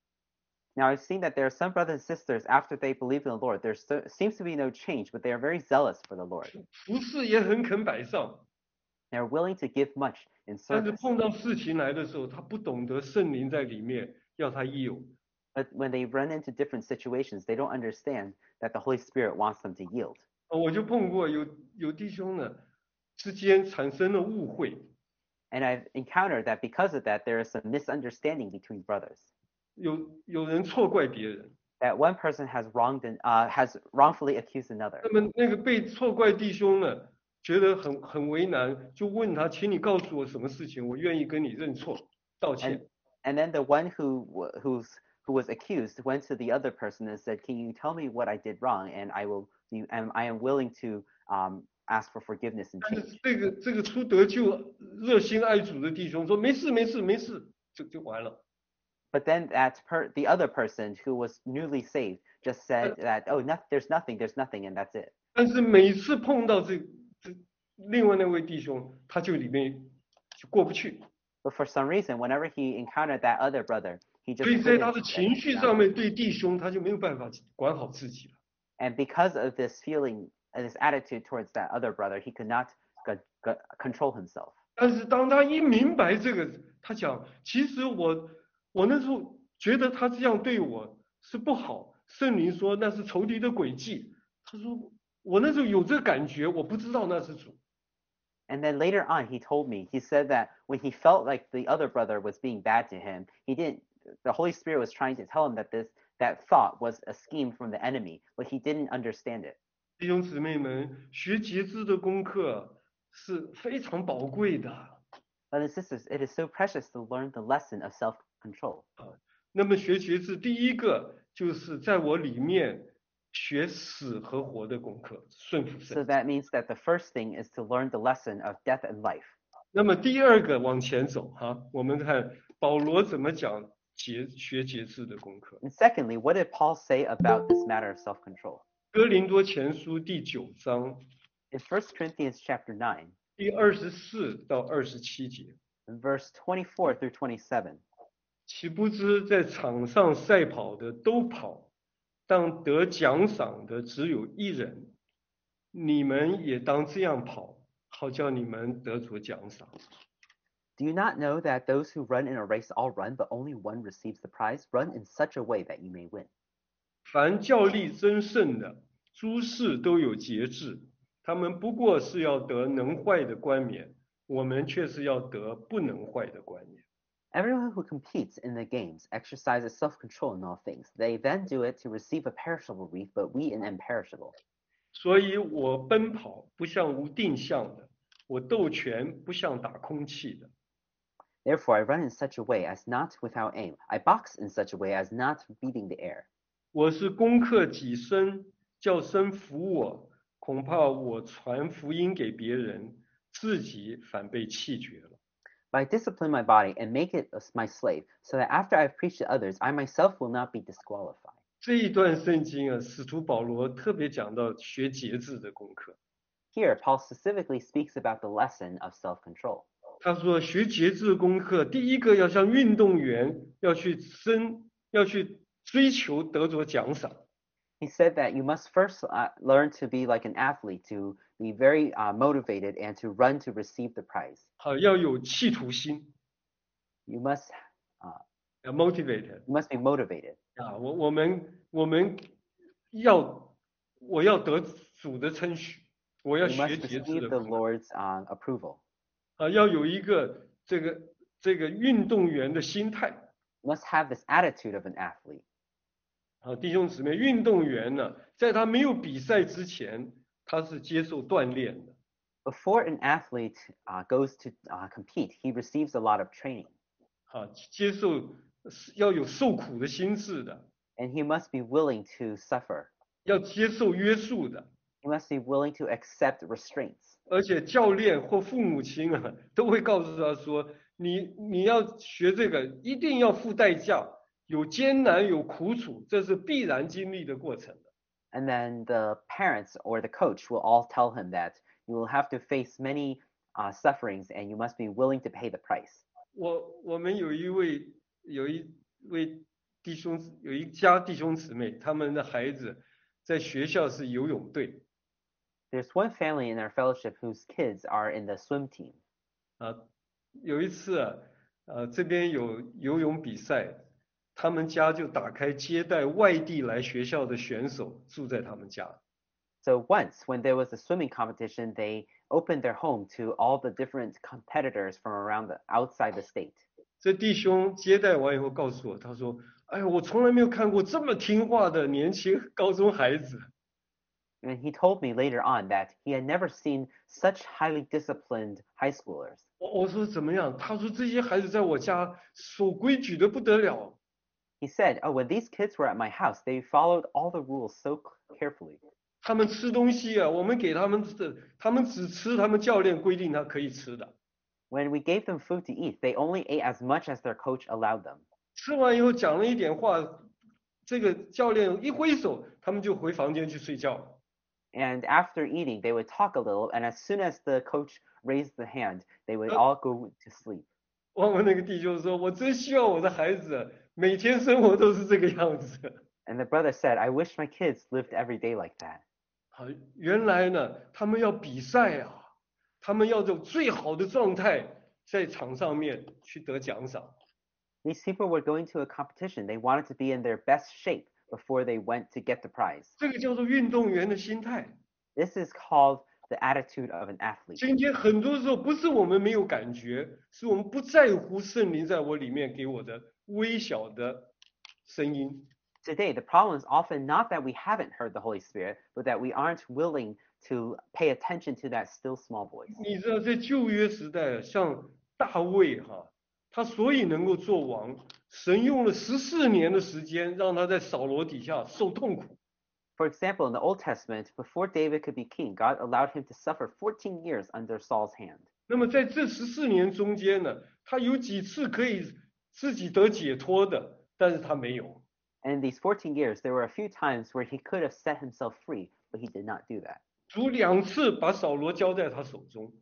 Now, I've seen that there are some brothers and sisters, after they believe in the Lord, there so, seems to be no change, but they are very zealous for the Lord. 服侍也很肯摆上， They're willing to give much in 但是 service. 碰到事情来的时候，他不懂得圣灵在里面要他yield。 But when they run into different situations, they don't understand that the Holy Spirit wants them to yield. 我就碰过有有弟兄呢之间产生了误会， And I've encountered that because of that, there is some misunderstanding between brothers. 有有人错怪别人， That one person has wronged and uh, has wrongfully accused another. 那么那个被错怪弟兄呢，觉得很很为难，就问他，请你告诉我什么事情，我愿意跟你认错道 And 歉。 and then the one who who's who was accused went to the other person and said, "Can you tell me what I did wrong? And I will be, and I am willing to um, ask for forgiveness and 但是 change." 这个这个初得救、热心爱主的弟兄说没事没事没事，就就完了。 But then that per, the other person who was newly saved just said that, "Oh, no, there's nothing, there's nothing," and that's it. 但是每次碰到这这另外那位弟兄，他就里面就过不去， But for some reason, whenever he encountered that other brother, he 所 just 以在他 couldn't. 的情绪上面对弟兄他就没有办法管好自己了。 And because of this feeling, and this attitude towards that other brother, he could not go, go, control himself. 但是当他一明白这个，他讲，其实我我那时候觉得他这样对我是不好，圣灵说那是仇敌的诡计。他说我那时候有这个感觉，我不知道那是主。 And then later on, he told me, he said that when he felt like the other brother was being bad to him, he didn't, the Holy Spirit was trying to tell him that this, that thought was a scheme from the enemy, but he didn't understand it. 弟兄姊妹们，学节制的功课是非常宝贵的。 Brothers and sisters, it is so precious to learn the lesson of self-control. 那么学节制，第一个就是在我里面学死和活的功课，顺服 So 神。 that means that the first thing is to learn the lesson of death and life. 那么第二个往前走哈，我们看保罗怎么讲节学节制的功课。 And secondly, what did Paul say about this matter of self-control? 哥林多前书第九章 In First Corinthians chapter nine, 第二十四到二十七节， in verse twenty-four through twenty-seven, 岂不知在场上赛跑的都跑，当得奖赏的只有一人，你们也当这样跑，好叫你们得着奖赏。 do you not know that those who run in a race all run, but only one receives the prize? Run in such a way that you may win. 凡较力争胜的，诸事都有节制，他们不过是要得能坏的冠冕，我们却是要得不能坏的冠冕。 Everyone who competes in the games exercises self-control in all things. They then do it to receive a perishable wreath, but we an imperishable. 所以我奔跑不像无定向的，我斗拳不像打空气的。 Therefore, I run in such a way as not without aim. I box in such a way as not beating the air. 我是攻克己身，叫身服我，恐怕我传福音给别人，自己反被弃绝了。 But I discipline my body and make it my slave, so that after I have preached to others, I myself will not be disqualified. 这一段圣经啊，使徒保罗特别讲到学节制的功课。 Here, Paul specifically speaks about the lesson of self-control. 他说，学节制的功课，第一个要像运动员，要去争，要去追求得着奖赏。 He said that you must first uh, learn to be like an athlete, to be very uh, motivated and to run to receive the prize. 好，要有企图心 You must, uh, 要，motivated you must be motivated. 啊，我我们我们要我要得主的称许，我要 You 学 must 节制 receive 的 the 功课 Lord's uh, approval. 啊，要有一个这个这个运动员的心态。 You must have this attitude of an athlete. 啊，弟兄姊妹，运动员呢，在他没有比赛之前，他是接受锻炼的。 Before an athlete uh, goes to uh, compete, he receives a lot of training. 啊，接受要有受苦的心智的， And he must be willing to suffer. 要接受约束的， He must be willing to accept restraints. 而且教练或父母亲啊，都会告诉他说，你你要学这个，一定要付代价，有艰难有苦楚，这是必然经历的过程的。 And then the parents or the coach will all tell him that you will have to face many uh, sufferings and you must be willing to pay the price. 我我们有一位有一位弟兄有一家弟兄姊妹，他们的孩子在学校是游泳队 There's one family in our fellowship whose kids are in the swim team. 啊。有一次啊，呃，这边有游泳比赛，他们家就打开接待外地来学校的选手，住在他们家。 So once, when there was a swimming competition, they opened their home to all the different competitors from around the outside the state. 这弟兄接待完以后告诉我，他说：“哎呀，我从来没有看过这么听话的年轻高中孩子。” And he told me later on that he had never seen such highly disciplined high schoolers. 我我说怎么样？他说这些孩子在我家守规矩的不得了。 He said, "Oh, when these kids were at my house, they followed all the rules so carefully." 他们吃东西啊，我们给他们的，他们只吃他们教练规定他可以吃的。 When we gave them food to eat, they only ate as much as their coach allowed them. 吃完以后讲了一点话，这个教练一挥手，他们就回房间去睡觉。 And after eating, they would talk a little, and as soon as the coach raised the hand, they would all go to sleep. 我们那个弟兄说：“我真希望我的孩子每天生活都是这个样子。” And the brother said, "I wish my kids lived every day like that." 好，原来呢，他们要比赛啊，他们要有最好的状态在场上面去得奖赏。 These people were going to a competition. They wanted to be in their best shape before they went to get the prize. 这个叫做运动员的心态。 This is called the attitude of an athlete. 今天很多时候不是我们没有感觉，是我们不在乎圣灵在我里面给我的微小的声音。 Today, the problem is often not that we haven't heard the Holy Spirit, but that we aren't willing to pay attention to that still small voice. 你知道，在旧约时代，像大卫哈，他所以能够做王，神用了十四年的时间，让他在扫罗底下受痛苦。 For example, in the Old Testament, before David could be king, God allowed him to suffer fourteen years under Saul's hand. 那么在这十四年中间呢，他有几次可以自己得解脱的，但是他没有。 And in these fourteen years, there were a few times where he could have set himself free, but he did not do that. 主两次把扫罗交在他手中，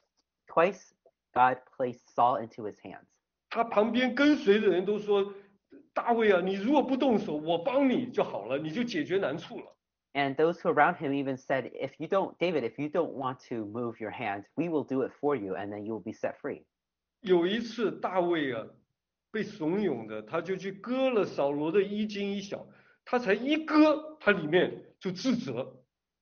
Twice, God placed Saul into his hands. 他旁边跟随的人都说：“大卫啊，你如果不动手，我帮你就好了，你就解决难处了。” And those who around him even said, "If you don't, David, if you don't want to move your hand, we will do it for you, and then you will be set free." 有一次大卫啊被怂恿的，他就去割了扫罗的衣襟一角，他才一割，他里面就自责。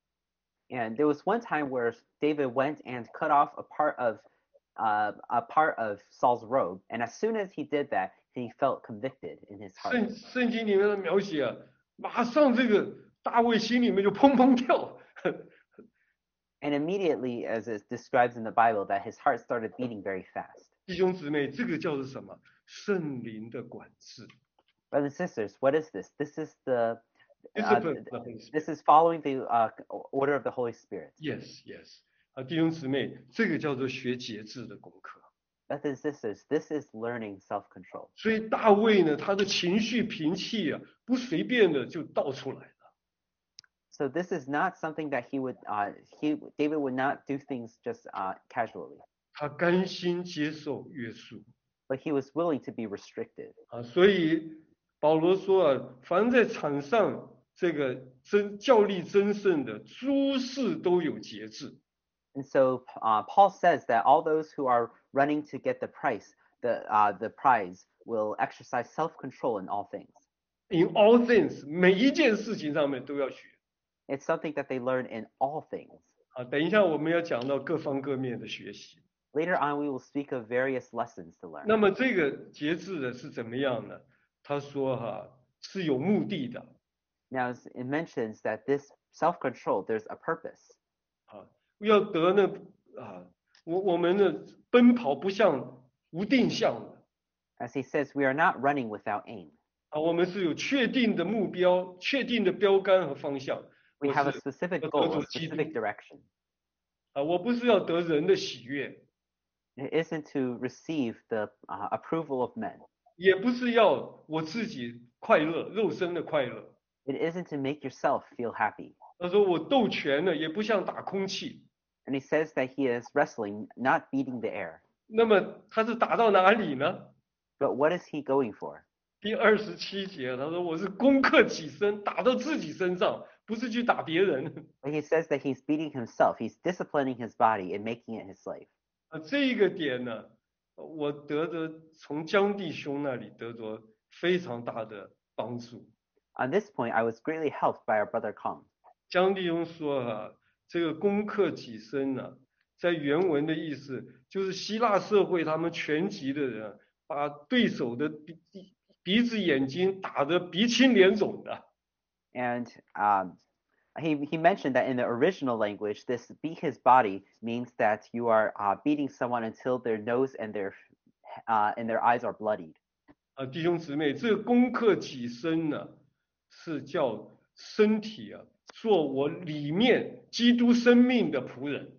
And there was one time where David went and cut off a part of uh, a part of Saul's robe, and as soon as he did that, he felt convicted in his heart. 圣圣经里面的描写啊，马上这个大卫心里面就砰砰跳。 And immediately, as it describes in the Bible, that his heart started beating very fast. 弟兄姊妹，这个叫做什么？圣灵的管制。 Brothers and sisters, what is this? This is the uh, Discipline of the Holy Spirit. this is following the uh, order of the Holy Spirit. Yes, yes. 啊，弟兄姊妹，这个叫做学节制的功课。 Brothers and sisters, this is learning self-control. 所以大卫呢，他的情绪平气啊，不随便的就倒出来了。 So this is not something that he would, uh, he David would not do things just uh, casually, 他甘心接受约束 but he was willing to be restricted. 啊，所以保罗说啊，凡在场上这个争较力争胜的，诸事都有节制。 And so uh, Paul says that all those who are running to get the prize, the uh, the prize, will exercise self-control in all things. In all things，每一件事情上面都要学 It's something that they learn in all things. 啊。等一下我们要讲到各方各面的学习。 Later on, we will speak of various lessons to learn. 那么这个节制的是怎么样呢？他说哈、是有目的的 Now, it mentions that this self-control, there's a purpose. 啊，要得呢啊，我我们的奔跑不像无定向的。 As he says, we are not running without aim. 啊，我们是有确定的目标、确定的标杆和方向。 We 我 have a 是 specific 要 goal, 得 a 着基督 specific direction. 啊，我不是要得人的喜悦， It isn't to receive the uh, approval of men. 也不是要我自己快乐、肉身的快乐。 It isn't to make yourself feel happy. 他说我斗拳呢，也不像打空气， And he says that he is wrestling, not beating the air. 那么他是打到哪里呢？ But what is he going for? 第二十七节，他说我是攻克己身，打到自己身上，不是去打别人。 But he says that he's beating himself. He's disciplining his body and making it his slave. 啊，这一个点呢，我得着从江弟兄那里得着非常大的帮助。 On this point, I was greatly helped by our brother Kong. 江弟兄说哈、这个攻克己身呢、在原文的意思就是希腊社会他们拳击的人把对手的鼻鼻子眼睛打得鼻青脸肿的。 And um, he, he mentioned that in the original language, this beat his body means that you are uh, beating someone until their nose and their, uh, and their eyes are bloodied. 啊，弟兄姊妹，这个攻克己身呢，是叫身体啊，做我里面基督生命的仆人。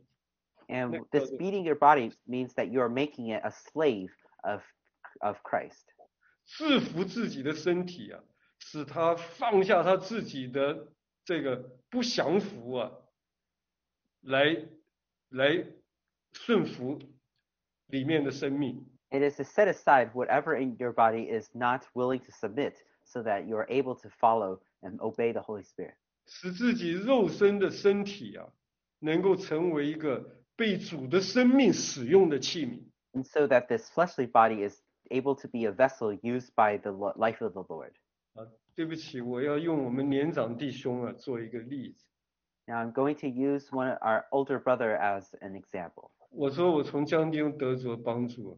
And this beating your body means that you are making it a slave of, of Christ. 制服自己的身体啊，使他放下他自己的这个不降服啊，来来顺服里面的生命。 It is to set aside whatever in your body is not willing to submit so that you are able to follow and obey the Holy Spirit. 使自己肉身的身体啊，能够成为一个被主的生命使用的器皿。 And so that this fleshly body is able to be a vessel used by the lo- life of the Lord. 啊，对不起，我要用我们年长弟兄啊做一个例子。 Now I'm going to use one of our older brother as an example. 我说我从江弟兄得着帮助。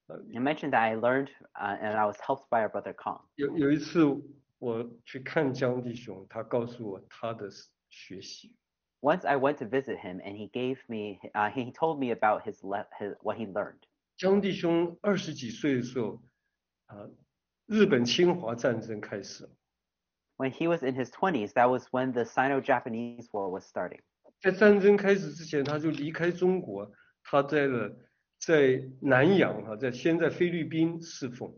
I mentioned that I learned uh, and I was helped by our brother Kong. 有有一次我去看江弟兄，他告诉我他的学习。 Once I went to visit him and he gave me, uh, he told me about his, le- his what he learned. 江弟兄二十几岁的时候，啊，日本侵华战争开始。 When he was in his twenties, that was when the Sino-Japanese War was starting. 在战争开始之前，他就离开中国，他在了在南洋啊，在先在菲律宾侍奉。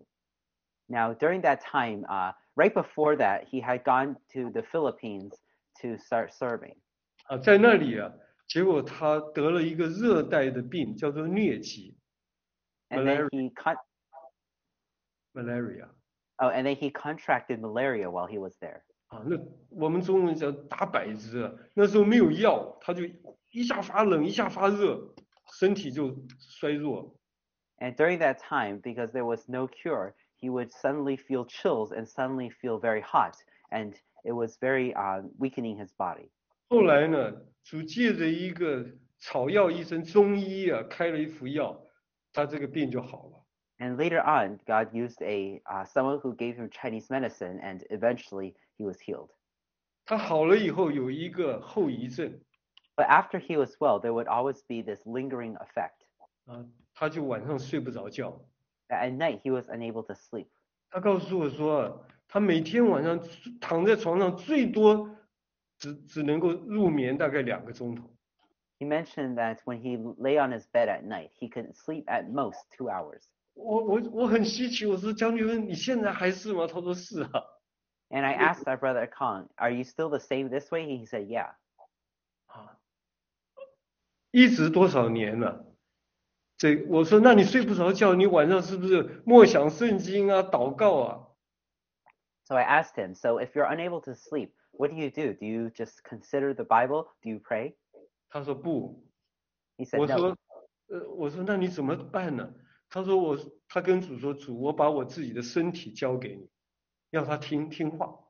Now, during that time, uh, right before that, he had gone to the Philippines to start serving. 啊，在那里啊，结果他得了一个热带的病，叫做疟疾 And then he con- （malaria）。 oh, and then he contracted malaria while he was there. 啊，那我们中文叫打摆子啊，那时候没有药，他就一下发冷，一下发热，身体就衰弱。 And during that time, because there was no cure, he would suddenly feel chills and suddenly feel very hot, and it was very uh, weakening his body. 后来呢，主借着一个草药医生中医啊，开了一副药，他这个病就好了。 And later on, God used a uh, someone who gave him Chinese medicine, and eventually he was healed. 他好了以后有一个后遗症 But after he was well, there would always be this lingering effect 啊，他就晚上睡不着觉。 that at night he was unable to sleep. 他告诉我说啊，他每天晚上躺在床上最多只只能够入眠大概两个钟头。 He mentioned that when he lay on his bed at night, he could sleep at most two hours. 我我我很稀奇，我说将军，你现在还是吗？他说是啊。 And I asked our brother Kong, "Are you still the same this way?" He said, "Yeah." 啊，一直多少年了？这我说，那你睡不着觉，你晚上是不是默想圣经啊、祷告啊？ So I asked him, "So if you're unable to sleep, what do you do? Do you just consider the Bible? Do you pray?" 他说不。 He said, 我 "No." 说，呃，我说那你怎么办呢？他说我，他跟主说，主，我把我自己的身体交给你，要他听听话。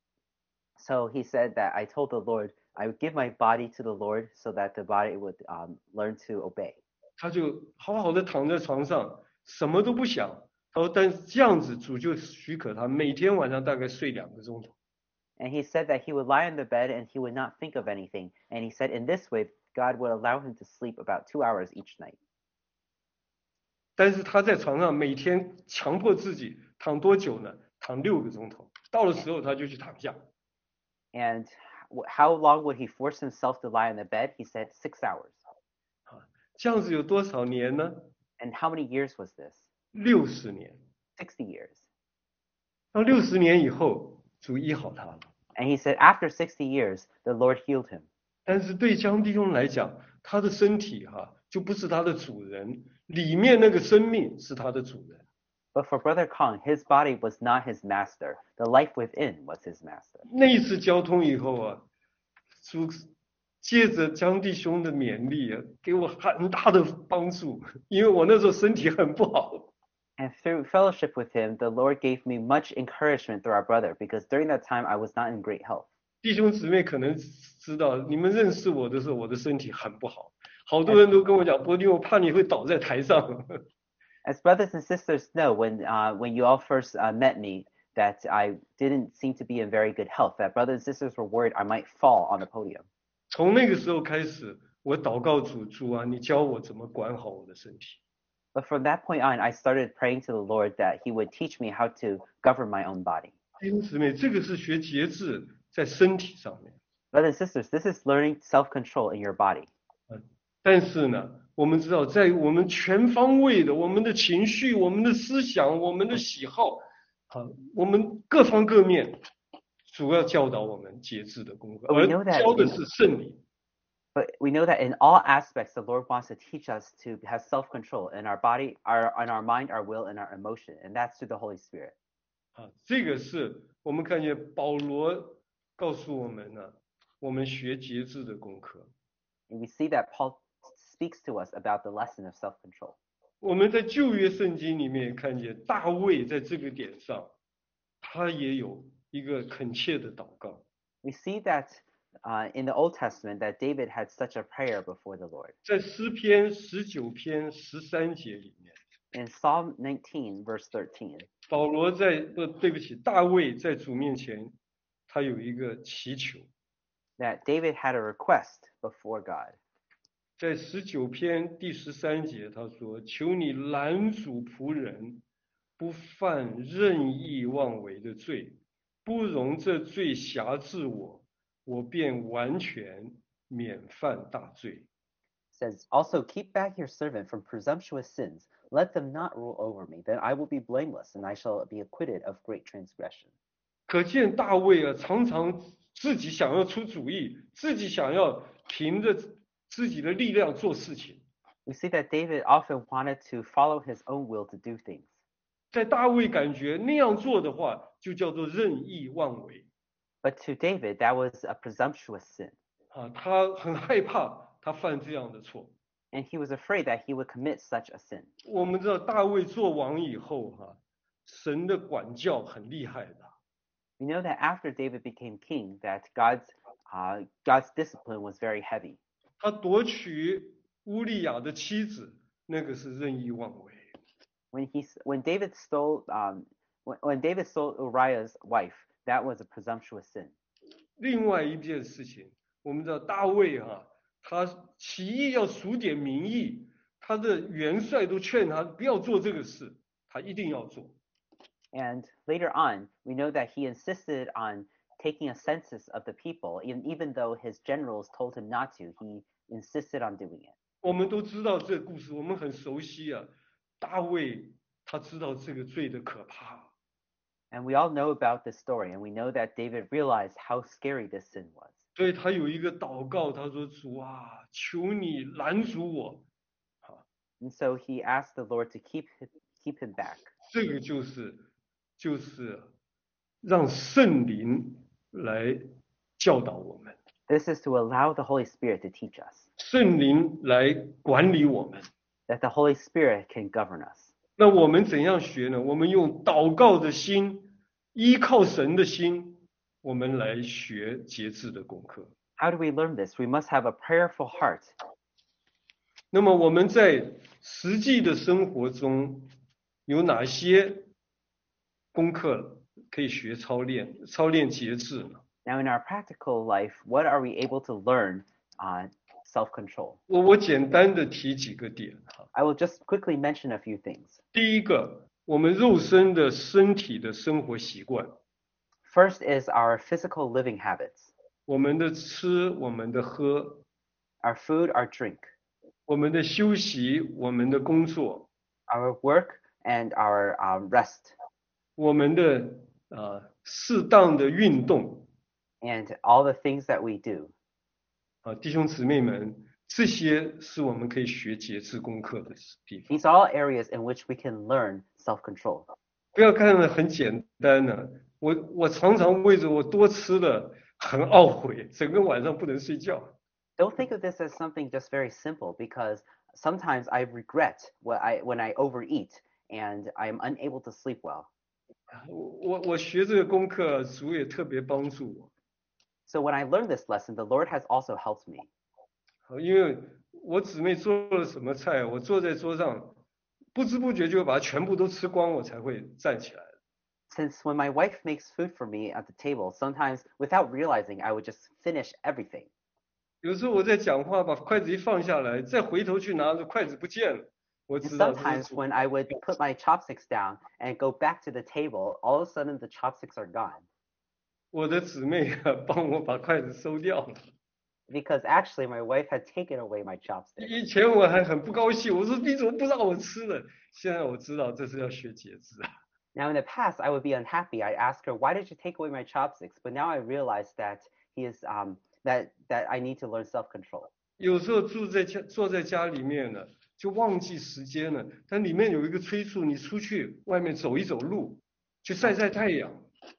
So he said that I told the Lord I would give my body to the Lord so that the body would um, learn to obey. 他就好好的躺在床上，什么都不想。他说，但是这样子，主就许可他每天晚上大概睡两个钟头。 And he said that he would lie on the bed and he would not think of anything. And he said in this way, God would allow him to sleep about two hours each night. 但是他在床上每天强迫自己躺多久呢？躺六个钟头。到了时候他就去躺下。 And how long would he force himself to lie on the bed? He said six hours. 啊，这样子有多少年呢？ And how many years was this? 六十年。 sixty years. 到六十年以后，主医好他了。 And he said after sixty years, the Lord healed him. 但是对江弟兄来讲，他的身体哈、啊、就不是他的主人， 里面那个生命是他的主人。 But for Brother Kong, his body was not his master. The life within was his master. 那一次交通以后啊，主借着江弟兄的勉励啊，给我很大的帮助，因为我那时候身体很不好。 And through fellowship with him, the Lord gave me much encouragement through our brother, because during that time I was not in great health. 弟兄姊妹可能知道，你们认识我的时候，我的身体很不好，好多人都跟我讲，伯弟，我怕你会倒在台上。 As brothers and sisters know, when uh, when you all first uh, met me, that I didn't seem to be in very good health. That brothers and sisters were worried I might fall on the podium. 从那个时候开始，我祷告主，主啊，你教我怎么管好我的身体。 But from that point on, I started praying to the Lord that He would teach me how to govern my own body. 弟兄姊妹，这个是学节制在身体上面。 Brothers and sisters, this is learning self-control in your body. 但是呢，我们知道，在我们全方位的，我们的情绪、我们的思想、我们的喜好，啊，我们各方各面，主要教导我们节制的功课， But we 而 know that 教的 in- 是圣灵。 But we know that in all aspects, the Lord wants to teach us to have self-control in our body, our in our mind, our will, and our emotion, and that's through the Holy Spirit. 啊，这个是我们看见保罗告诉我们呢，我们学节制的功课。 And we see that Paul speaks to us about the lesson of self-control. 我们在旧约圣经里面看见大卫在这个点上，他也有一个恳切的祷告。 We see that uh, in the Old Testament that David had such a prayer before the Lord. 在诗篇十九篇十三节里面， In Psalm nineteen, verse thirteen, 保罗在不对不起，大卫在主面前，他有一个祈求。 that David had a request before God. 在十九篇第十三节，他说：“求你拦阻仆人，不犯任意妄为的罪，不容这罪辖制我，我便完全免犯大罪。” Says, also keep back your servant from presumptuous sins. Let them not rule over me. Then I will be blameless, and I shall be acquitted of great transgression. 可见大卫啊，常常自己想要出主意，自己想要凭着自己的力量做事情。 We see that David often wanted to follow his own will to do things. 在大卫感觉那样做的话，就叫做任意妄为 But to David, that was a presumptuous sin. 啊，他很害怕他犯这样的错。 And he was afraid that he would commit such a sin. 我们知道大卫做王以后哈、神的管教很厉害的。 We know that after David became king, that God's uh, God's discipline was very heavy. 他夺取乌利亚的妻子，那个是任意妄为。 When he when David stole um, when, when David stole Uriah's wife, that was a presumptuous sin. 另外一件事情，我们知道大卫哈、他起义要数点民意，他的元帅都劝他不要做这个事，他一定要做。 And later on, we know that he insisted on taking a census of the people, even, even though his generals told him not to. He insisted on doing it. 我们都知道这个故事，我们很熟悉啊。大卫他知道这个罪的可怕， And we all know about this story, and we know that David realized how scary this sin was. 所以他有一个祷告，他说：“主啊，求你拦阻我。” And so he asked the Lord to keep keep him back. 这个就是就是让圣灵来教导我们， This is to allow the Holy Spirit to teach us, 圣灵来管理我们。 that the Holy Spirit can govern us. 那我们怎样学呢？我们用祷告的心，依靠神的心，我们来学节制的功课。 How do we learn this? We must have a prayerful heart. 那么我们在实际的生活中有哪些功课可以学操练？操练节制呢？ Now, in our practical life, what are we able to learn on self-control? 我我简单的提几个点哈。 I will just quickly mention a few things. 第一个，我们肉身的身体的生活习惯， First is our physical living habits, 我们的吃，我们的喝， our food, our drink, 我们的休息，我们的工作， our work, and our um, rest, 我们的呃适当的运动 and all the things that we do. 啊，弟兄姊妹们， 这些是我们可以学节制功课的地方。 These are all areas in which we can learn self-control. 不要看得很简单呢、我我常常为着我多吃了很懊悔，整个晚上不能睡觉。 Don't think of this as something just very simple, because sometimes I regret what I when I overeat and I am unable to sleep well. 我我我学这个功课，主也特别帮助我， So when I learned this lesson, the Lord has also helped me. 因为我姊妹做了什么菜，我坐在桌上，不知不觉就把它全部都吃光，我才会站起来。 Since when my wife makes food for me at the table, sometimes without realizing, I would just finish everything. 有时候我在讲话，把筷子一放下来，再回头去拿着筷子不见了，我 And 知道这是 sometimes 主。 when I would put my chopsticks down and go back to the table, all of a sudden the chopsticks are gone. 我的姊妹啊，帮我把筷子收掉了。 Because actually my wife had taken away my chopsticks. 以前我还很不高兴，我说你怎么不让我吃了？现在我知道这是要学节制啊。 Now in the past, I would be unhappy. I'd ask her, "Why did you take away my chopsticks?" But now I realize that he is um, that that I need to learn self-control. 有时候住在家坐在家里面呢，就忘记时间了。但里面有一个催促你出去外面走一走路，去晒晒太阳。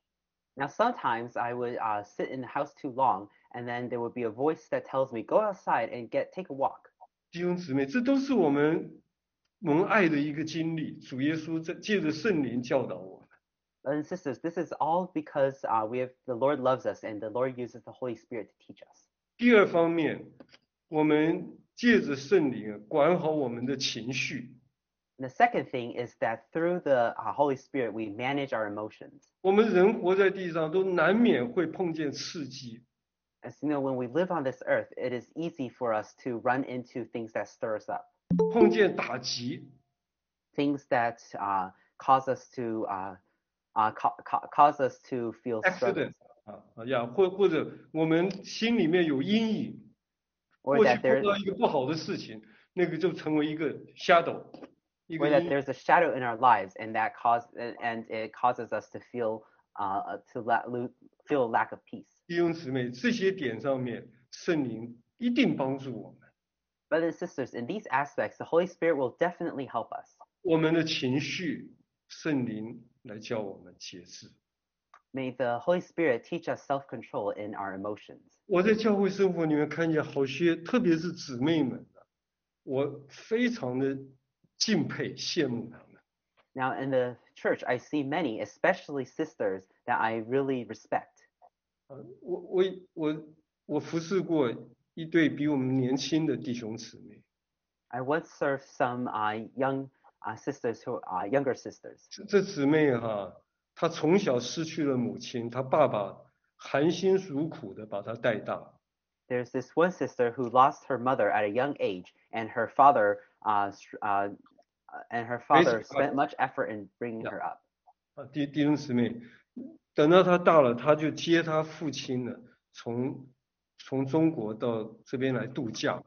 Now sometimes I would uh, sit in the house too long, and then there would be a voice that tells me, "Go outside and get take a walk." 弟兄姊妹，这都是我们蒙爱的一个经历。主耶稣在借着圣灵教导我们。 Brothers and sisters, this is all because uh, we have the Lord loves us, and the Lord uses the Holy Spirit to teach us. 第二方面，我们借着圣灵管好我们的情绪。 And the second thing is that through the uh, Holy Spirit, we manage our emotions. 我们人活在地上，都难免会碰见刺激。 As you know, when we live on this earth, it is easy for us to run into things that stir us up, 碰见打击， things that uh, cause us to uh, uh, ca- ca- cause us to feel accident struggles, 啊啊呀，或或者我们心里面有阴影， or 过去 that 碰 there 到一个不好的事情，那个就成为一个 shadow， 一 or 个 that 阴影。 there's a shadow in our lives, and that cause and it causes us to feel uh, to la- lo- feel a lack of peace. 弟兄姊妹，这些点上面，圣灵一定帮助我们。 Brothers and sisters, in these aspects, the Holy Spirit will definitely help us. 我们的情绪，圣灵来教我们节制。 May the Holy Spirit teach us self-control in our emotions. 我在教会生活里面看见好些，特别是姊妹们啊，我非常的敬佩、羡慕她们。 Now, in the church, I see many, especially sisters, that I really respect. 啊，我我我我服侍过一对比我们年轻的弟兄姊妹， I once served some uh, young uh, sisters who are uh, younger sisters. 这这姊妹哈、她从小失去了母亲，她爸爸含辛茹苦的把她带大。 There's this one sister who lost her mother at a young age, and her father uh, str- uh, uh, and her father Basically, spent much effort in bringing yeah. her up. 啊，弟弟兄姊妹，等到她大了，她就接她父亲呢，从从中国到这边来度假。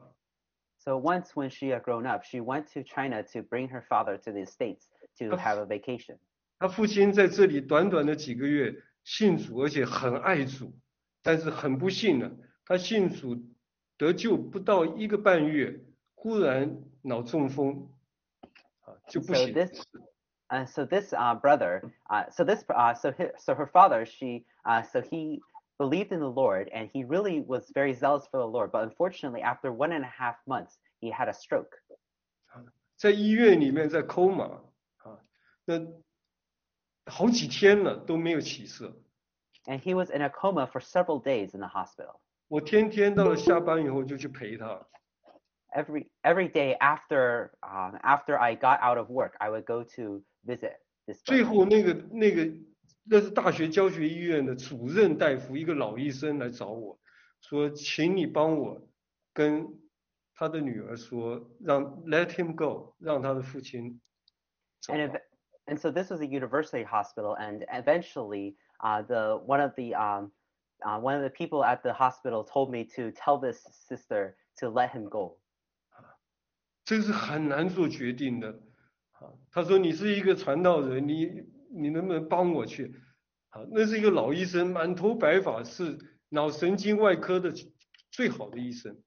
So once, when she had grown up, she went to China to bring her father to the States to Oh. have a vacation. 她父亲在这里短短的几个月信主，而且很爱主，但是很不幸呢，他信主得救不到一个半月，忽然脑中风，啊，就不 So 行。 this, uh, so this uh, brother, uh, so this, uh, so his, so her father, she, uh, so he believed in the Lord, and he really was very zealous for the Lord. But unfortunately, after one and a half months, he had a stroke. 在医院里面在抠马啊，那好几天了都没有起色。 And he was in a coma for several days in the hospital. 我天天到了下班以后就去陪他， Every every day after um, after I got out of work, I would go to visit this 最 brother. 后那个那个那是大学教学医院的主任大夫，一个老医生来找我，说请你帮我跟他的女儿说，让 let him go， 让他的父亲走 And 吧。 ev- and so this was a university hospital, and eventually, uh, the one of the um, uh, one of the people at the hospital told me to tell this sister to let him go. 这是很难做决定的啊。他说你是一个传道人，你你能不能帮我去？啊，那是一个老医生，满头白发，是脑神经外科的最好的医生。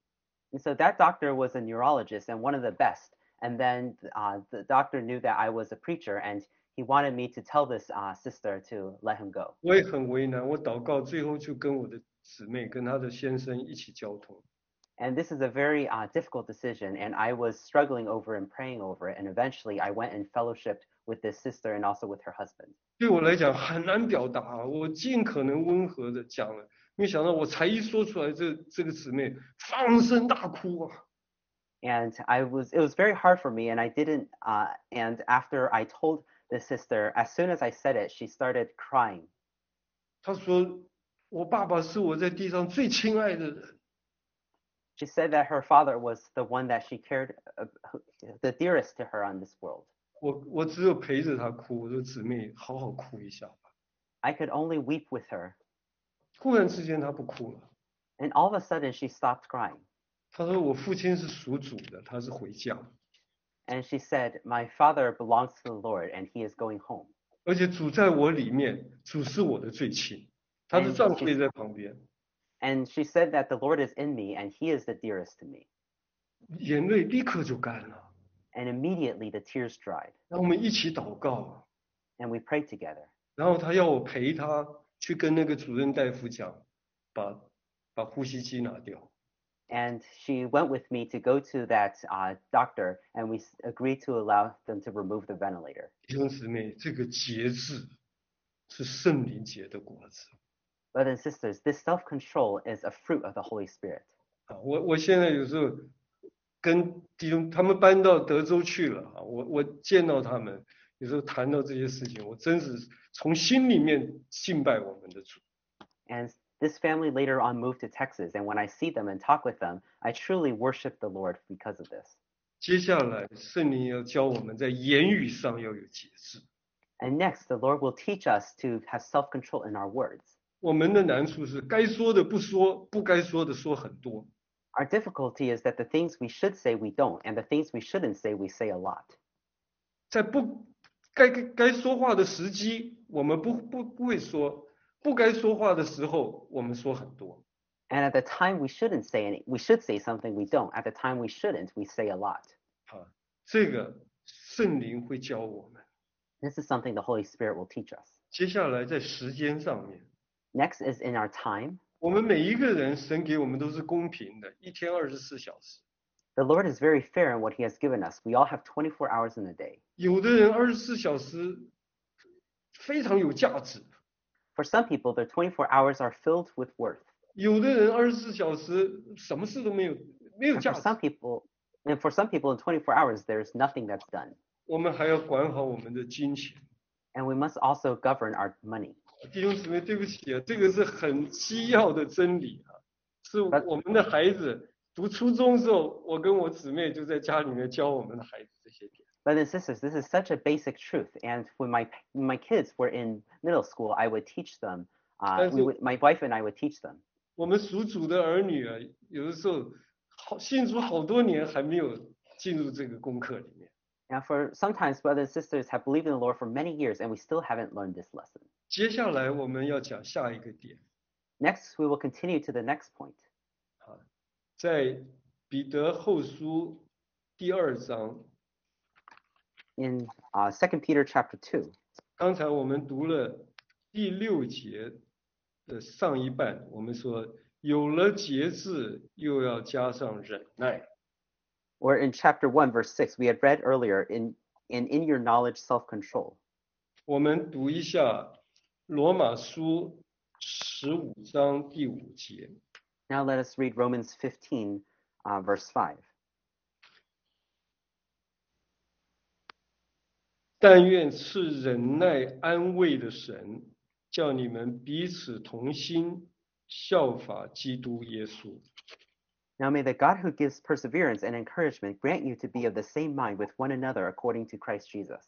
And so that doctor was a neurologist and one of the best. And then uh, the doctor knew that I was a preacher, and he wanted me to tell this uh, sister to let him go. 我也很为难，我祷告，最后就跟我的姊妹、跟她的先生一起交通。 And this is a very uh, difficult decision, and I was struggling over and praying over it. And eventually, I went and fellowshipped with this sister and also with her husband. 对我来讲很难表达，我尽可能温和的讲了，没想到我才一说出来，这这个姊妹放声大哭啊！ And I was, it was very hard for me, and I didn't. Uh, and after I told the sister, as soon as I said it, she started crying. 她说：“我爸爸是我在地上最亲爱的人。” She said that her father was the one that she cared, uh, the dearest to her on this world. 我我只有陪着她哭，我说姊妹好好哭一下吧。 I could only weep with her. 忽然之间她不哭了， And all of a sudden, she stopped crying. 她说我父亲是属主的，他是回家， And she said, my father belongs to the Lord, and he is going home. 而且主在我里面，主是我的最亲，她的丈夫也在旁边， And she said that the Lord is in me, and he is the dearest to me. 眼泪立刻就干了。 And immediately the tears dried. 让我们一起祷告， And we prayed together. 然后她要我陪她去跟那个主任大夫讲，把把呼吸机拿掉。 And she went with me to go to that uh, doctor, and we agreed to allow them to remove the ventilator. 弟兄姊妹，这个节制是圣灵结的果子。 Brothers and sisters, this self-control is a fruit of the Holy Spirit. 啊，我我现在有时候跟弟兄他们搬到德州去了啊，我我见到他们，有时候谈到这些事情，我真是从心里面敬拜我们的主。 And this family later on moved to Texas, and when I see them and talk with them, I truly worship the Lord because of this. 接下来圣灵要教我们在言语上要有节制。 And next, the Lord will teach us to have self-control in our words. 我们的难处是该说的不说，不该说的说很多。 Our difficulty is that the things we should say, we don't, and the things we shouldn't say, we say a lot. 在不该该说话的时机，我们不不不会说；不该说话的时候，我们说很多。 And at the time we shouldn't say any, we should say something, we don't. At the time we shouldn't, we say a lot. 啊，这个圣灵会教我们。 This is something the Holy Spirit will teach us. 接下来在时间上面， Next is in our time. 我们每一个人，神给我们都是公平的，一天二十四小时。 The Lord is very fair in what he has given us. We all have twenty-four hours in a day. 有的人二十四小时非常有价值， For some people, their twenty-four hours are filled with worth. 有的人二十四小时什么事都没有，没有 And 价 for 值。 some people, and for some people in twenty-four hours, there's nothing that's done. 我们还要管好我们的金钱。 And we must also govern our money. 弟兄姊妹，对不起啊，这个是很基要的真理啊，是我们的孩子读初中的时候，我跟我姊妹就在家里面教我们的孩子这些点。 Brothers and sisters, this is such a basic truth. And when my when my kids were in middle school, I would teach them. Uh, we would, my wife and I would teach them. 我们属主的儿女啊，有的时候好信主好多年还没有进入这个功课里面。 Now, for sometimes brothers and sisters have believed in the Lord for many years, and we still haven't learned this lesson. 接下来我们要讲下一个点。 Next, we will continue to the next point. 好，在彼得后书第二章， In uh, Second Peter chapter two, 刚才我们读了第六节的上一半，我们说有了节制，又要加上忍耐。 or in chapter one, verse six, we had read earlier, in, in, in your knowledge, self-control. 我们读一下罗马书十五章第五节。 Now let us read Romans fifteen, uh, verse five. 但愿赐忍耐安慰的神，叫你们彼此同心，效法基督耶稣。 Now may the God who gives perseverance and encouragement grant you to be of the same mind with one another according to Christ Jesus.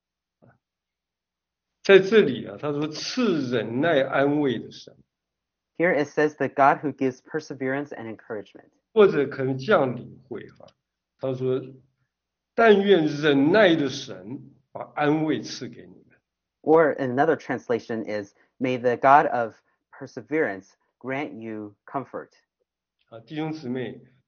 在这里啊，他说赐忍耐安慰的神， Here it says the God who gives perseverance and encouragement. 或者可能这样领会哈，他说但愿忍耐的神把安慰赐给你们。 Or another translation is, may the God of perseverance grant you comfort. 啊，弟兄姊妹，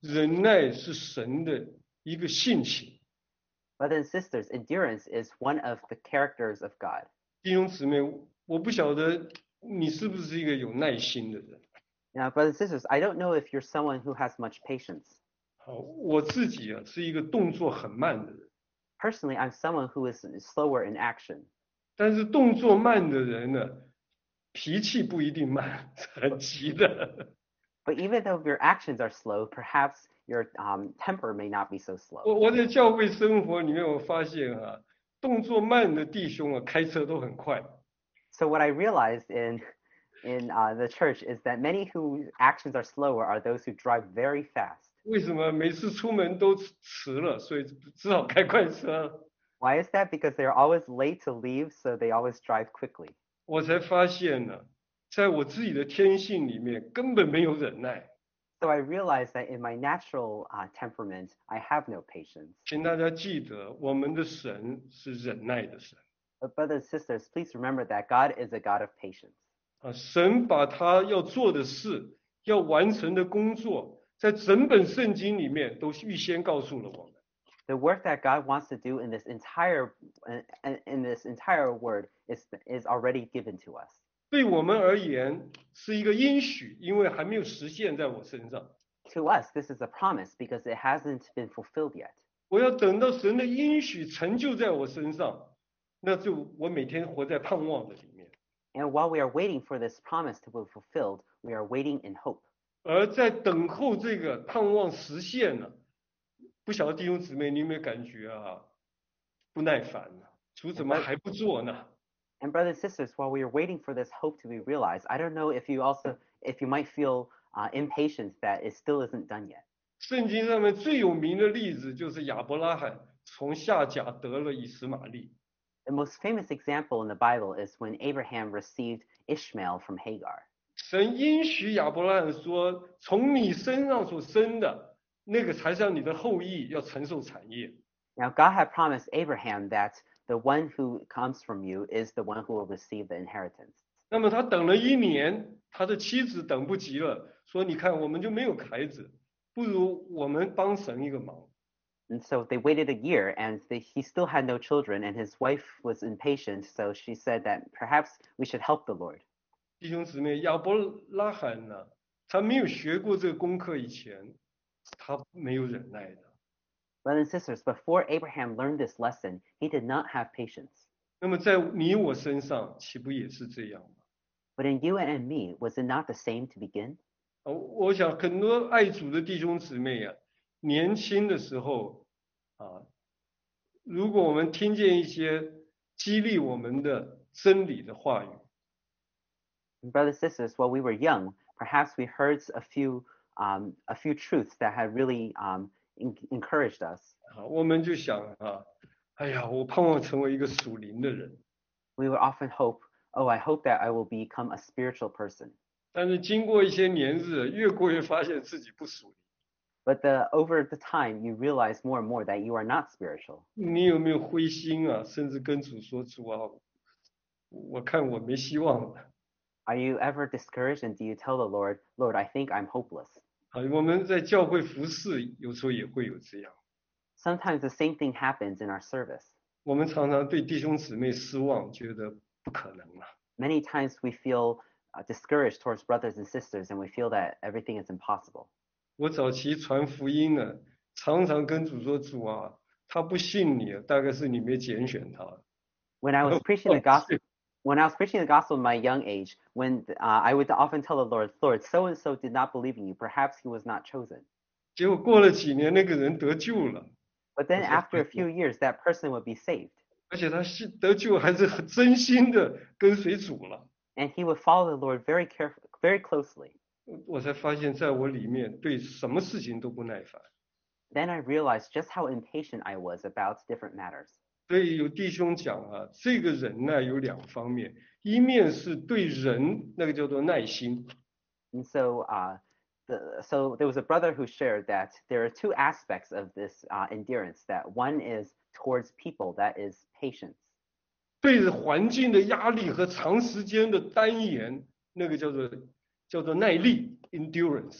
忍耐是神的一个性情。 Brothers and sisters, endurance is one of the characters of God. 弟兄姊妹，我不晓得你是不是一个有耐心的人。 Now, brothers and sisters, I don't know if you're someone who has much patience. 好，我自己啊是一个动作很慢的人， Personally, I'm someone who is slower in action. 但是动作慢的人呢，脾气不一定慢，很急的。 But even though your actions are slow, perhaps your um, temper may not be so slow. 我我在教会生活里面，我发现啊，动作慢的弟兄啊，开车都很快。 So what I realized in in uh, the church is that many whose actions are slower are those who drive very fast. 为什么每次出门都迟了，所以只好开快车？ Why is that? Because they're always late to leave, so they always drive quickly. 我才发现呢，在我自己的天性里面根本没有忍耐。 So I realized that in my natural uh, temperament, I have no patience. 请大家记得，我们的神是忍耐的神 But brothers and sisters, please remember that God is a God of patience. 啊！神把他要做的事、要完成的工作，在整本圣经里面都预先告诉了我们。 The work that God wants to do in this entire in, in this entire word is is already given to us. 对我们而言是一个应许，因为还没有实现在我身上。 To us, this is a promise because it hasn't been fulfilled yet. 我要等到神的应许成就在我身上，那就我每天活在盼望的里面。 And while we are waiting for this promise to be fulfilled, we are waiting in hope. 而在等候这个盼望实现呢，不晓得弟兄姊妹你有没有感觉啊？不耐烦呢？主怎么还不做呢？ And brothers and sisters, while we are waiting for this hope to be realized, I don't know if you also if you might feel uh, impatient that it still isn't done yet. 圣经上面最有名的例子就是亚伯拉罕从夏甲得了以实玛利。 The most famous example in the Bible is when Abraham received Ishmael from Hagar. 神应许亚伯拉罕说，从你身上所生的那个才是你的后裔要承受产业。 Now God had promised Abraham that the one who comes from you is the one who will receive the inheritance. 那么他等了一年，他的妻子等不及了，说：“你看，我们就没有孩子，不如我们帮神一个忙。” And so they waited a year, and they, he still had no children, and his wife was impatient, so she said that perhaps we should help the Lord. 弟兄姊妹，亚伯拉罕呢，他没有学过这个功课以前，他没有忍耐的。 Brothers and sisters, before Abraham learned this lesson, he did not have patience. 那么在你我身上，岂不也是这样吗？ But in you and in me, was it not the same to begin? 啊，我想很多爱主的弟兄姊妹啊，年轻的时候啊，如果我们听见一些激励我们的真理的话语， And brothers and sisters, while we were young, perhaps we heard a few um, a few truths that had really um, en- encouraged us. 啊，我们就想啊，哎呀，我盼望成为一个属灵的人。 We would often hope, oh, I hope that I will become a spiritual person. 但是经过一些年日，越过越发现自己不属灵。 But the, over the time, you realize more and more that you are not spiritual. 你有没有灰心啊？甚至跟主说：“主啊，我看我没希望了。” Are you ever discouraged and do you tell the Lord, Lord, I think I'm hopeless? 啊，我们在教会服侍，有时候也会有这样。 Sometimes the same thing happens in our service. 我们常常对弟兄姊妹失望，觉得不可能了。 Many times we feel uh, discouraged towards brothers and sisters and we feel that everything is impossible. 我早期传福音呢，常常跟主说：“主啊，他不信你，大概是你没拣选他。” When I was preaching the gospel, when I was preaching the gospel in my young age, when uh, I would often tell the Lord, Lord, so and so did not believe in you. Perhaps he was not chosen. 结果过了几年，那个人得救了， But then after a few years, that person would be saved, 而且他信得救还是很真心的跟随主了。 and he would follow the Lord very carefully, very closely. 我才发现，在我里面对什么事情都不耐烦。 Then I realized just how impatient I was about different matters. 所以有弟兄讲啊，这个忍耐有两方面，一面是对人那个叫做耐心， And so, uh, the, so there was a brother who shared that there are two aspects of this uh, endurance. That one is towards people, that is patience. 对环境的压力和长时间的单言，那个叫做叫做耐力 （endurance）。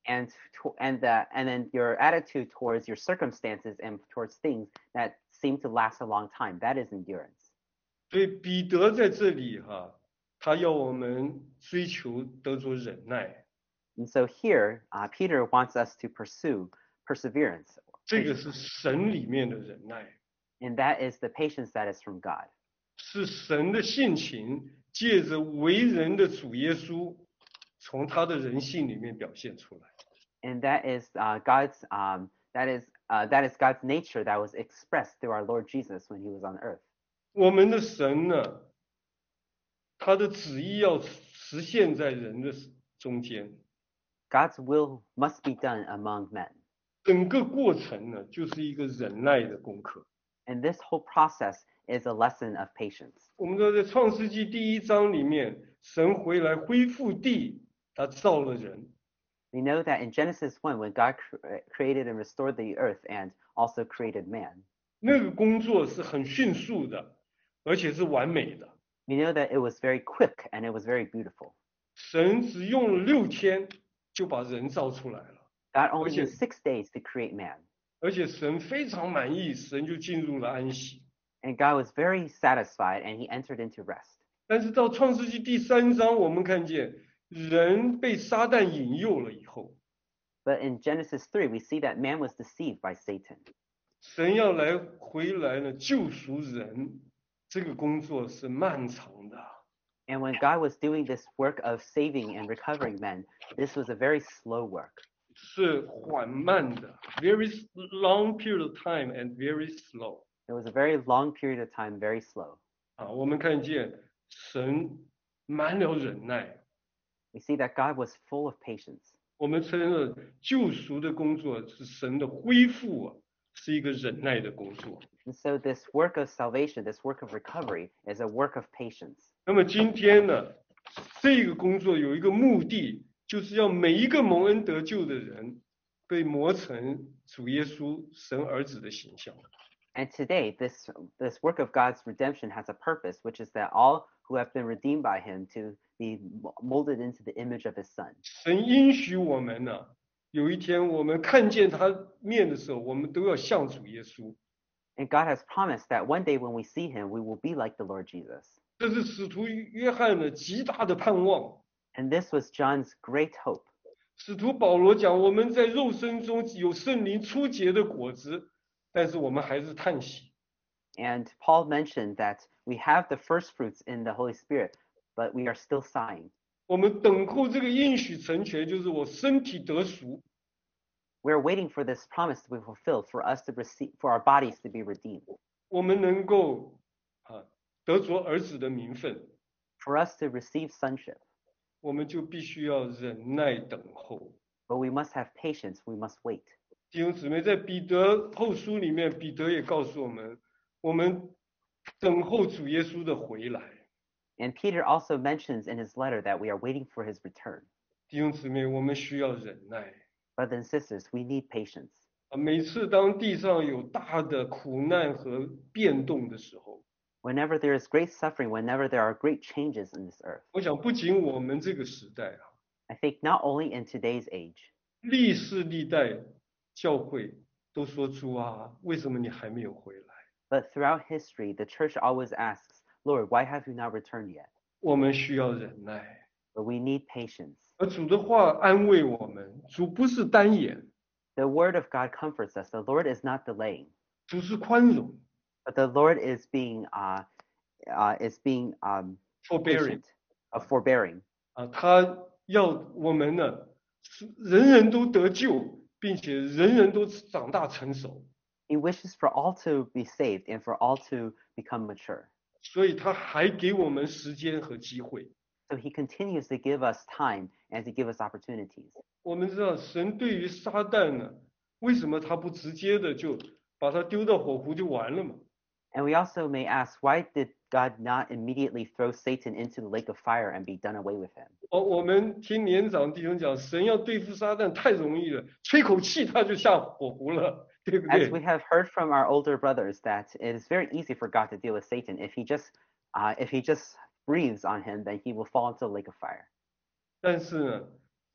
and to, and the, and then your attitude towards your circumstances and towards things that seem to last a long time. That is endurance. 所以彼得在这里哈，他要我们追求得着忍耐， And so here, uh, Peter wants us to pursue perseverance, 这个是神里面的忍耐， and that is the patience that is from God. 是神的性情，借着为人的主耶稣，从他的人性里面表现出来。 And that is uh, God's um, that is uh, that is God's nature that was expressed through our Lord Jesus when he was on earth. 我们的神呢，他的旨意要实现在人的中间， God's will must be done among men. 整个过程呢，就是一个忍耐的功课。 And this whole process is a lesson of patience. 我们知道在创世纪第一章里面，神回来恢复地，他造了人。 We know that in Genesis one, when God cre- created and restored the earth and also created man, 那个工作是很迅速的，而且是完美的。 we know that it was very quick and it was very beautiful. 神只用了六天就把人造出来了， God only Okay. used six days to create man. 而且神非常满意，神就进入了安息。 And God was very satisfied and he entered into rest. 但是到创世纪第三章，我们看见人被撒旦引诱了以后， But in Genesis three, we see that man was deceived by Satan. 神要来回来呢救赎人，这个工作是漫长的。 And when God was doing this work of saving and recovering men, this was a very slow work. 是缓慢的 ，very long period of time and very slow。 It was a very long period of time, very slow. 啊，我们看见神满了忍耐， We see that God was full of patience. 我们承认救赎的工作是神的恢复啊，是一个忍耐的工作。 And so this work of salvation, this work of recovery, is a work of patience. 那么今天呢，这个工作有一个目的，就是要每一个蒙恩得救的人被磨成主耶稣神儿子的形象。 And today, this, this work of God's redemption has a purpose, which is that all who have been redeemed by him to be molded into the image of his son. 神应许我们呢，有一天我们看见他面的时候，我们都要像主耶稣。 And God has promised that one day when we see him, we will be like the Lord Jesus. 这是使徒约翰的极大的盼望。 And this was John's great hope. 使徒保罗讲，我们在肉身中有圣灵初结的果子，但是我们还是叹息。 And Paul mentioned that we have the first fruits in the Holy Spirit, but we are still sighing. 我们等候这个应许成全，就是我身体得赎。 We're waiting for this promise to be fulfilled, for us to receive, for our bodies to be redeemed, 我们能够啊得着儿子的名分， for us to receive sonship. 我们就必须要忍耐等候。 But we must have patience, we must wait. 弟兄姊妹，在彼得后书里面，彼得也告诉我们，我们等候主耶稣的回来。 And Peter also mentions in his letter that we are waiting for his return. 弟兄姊妹，我们需要忍耐。 Brothers and sisters, we need patience. 啊，每次当地上有大的苦难和变动的时候， Whenever there is great suffering, whenever there are great changes in this earth, 我想不仅我们这个时代啊， I think not only in today's age, 历世历代教会都说主啊，为什么你还没有回来？ but throughout history, the church always asks, Lord, why have you not returned yet? 我们需要忍耐， But we need patience. 而主的话安慰我们，主不是单眼， The word of God comforts us. The Lord is not delaying, 主是宽容 but the Lord is being uh, uh, is being um, ，forbearing patient, of forbearing. 啊，他要我们呢，是人人都得救，并且人人都长大成熟， He wishes for all to be saved and for all to become mature. 所以他还给我们时间和机会。 So he continues to give us time and to give us opportunities. 我们知道神对于撒旦呢，为什么他不直接的就把他丢到火湖就完了嘛？ And we also may ask, why did God not immediately throw Satan into the lake of fire and be done away with him? 哦，我们听年长弟兄讲，神要对付撒旦太容易了，吹口气他就下火湖了，对不 As we 对？ have heard from our older brothers, that it is very easy for God to deal with Satan. If he just, uh, if he just breathes on him, then he will fall into the lake of fire. 但是呢，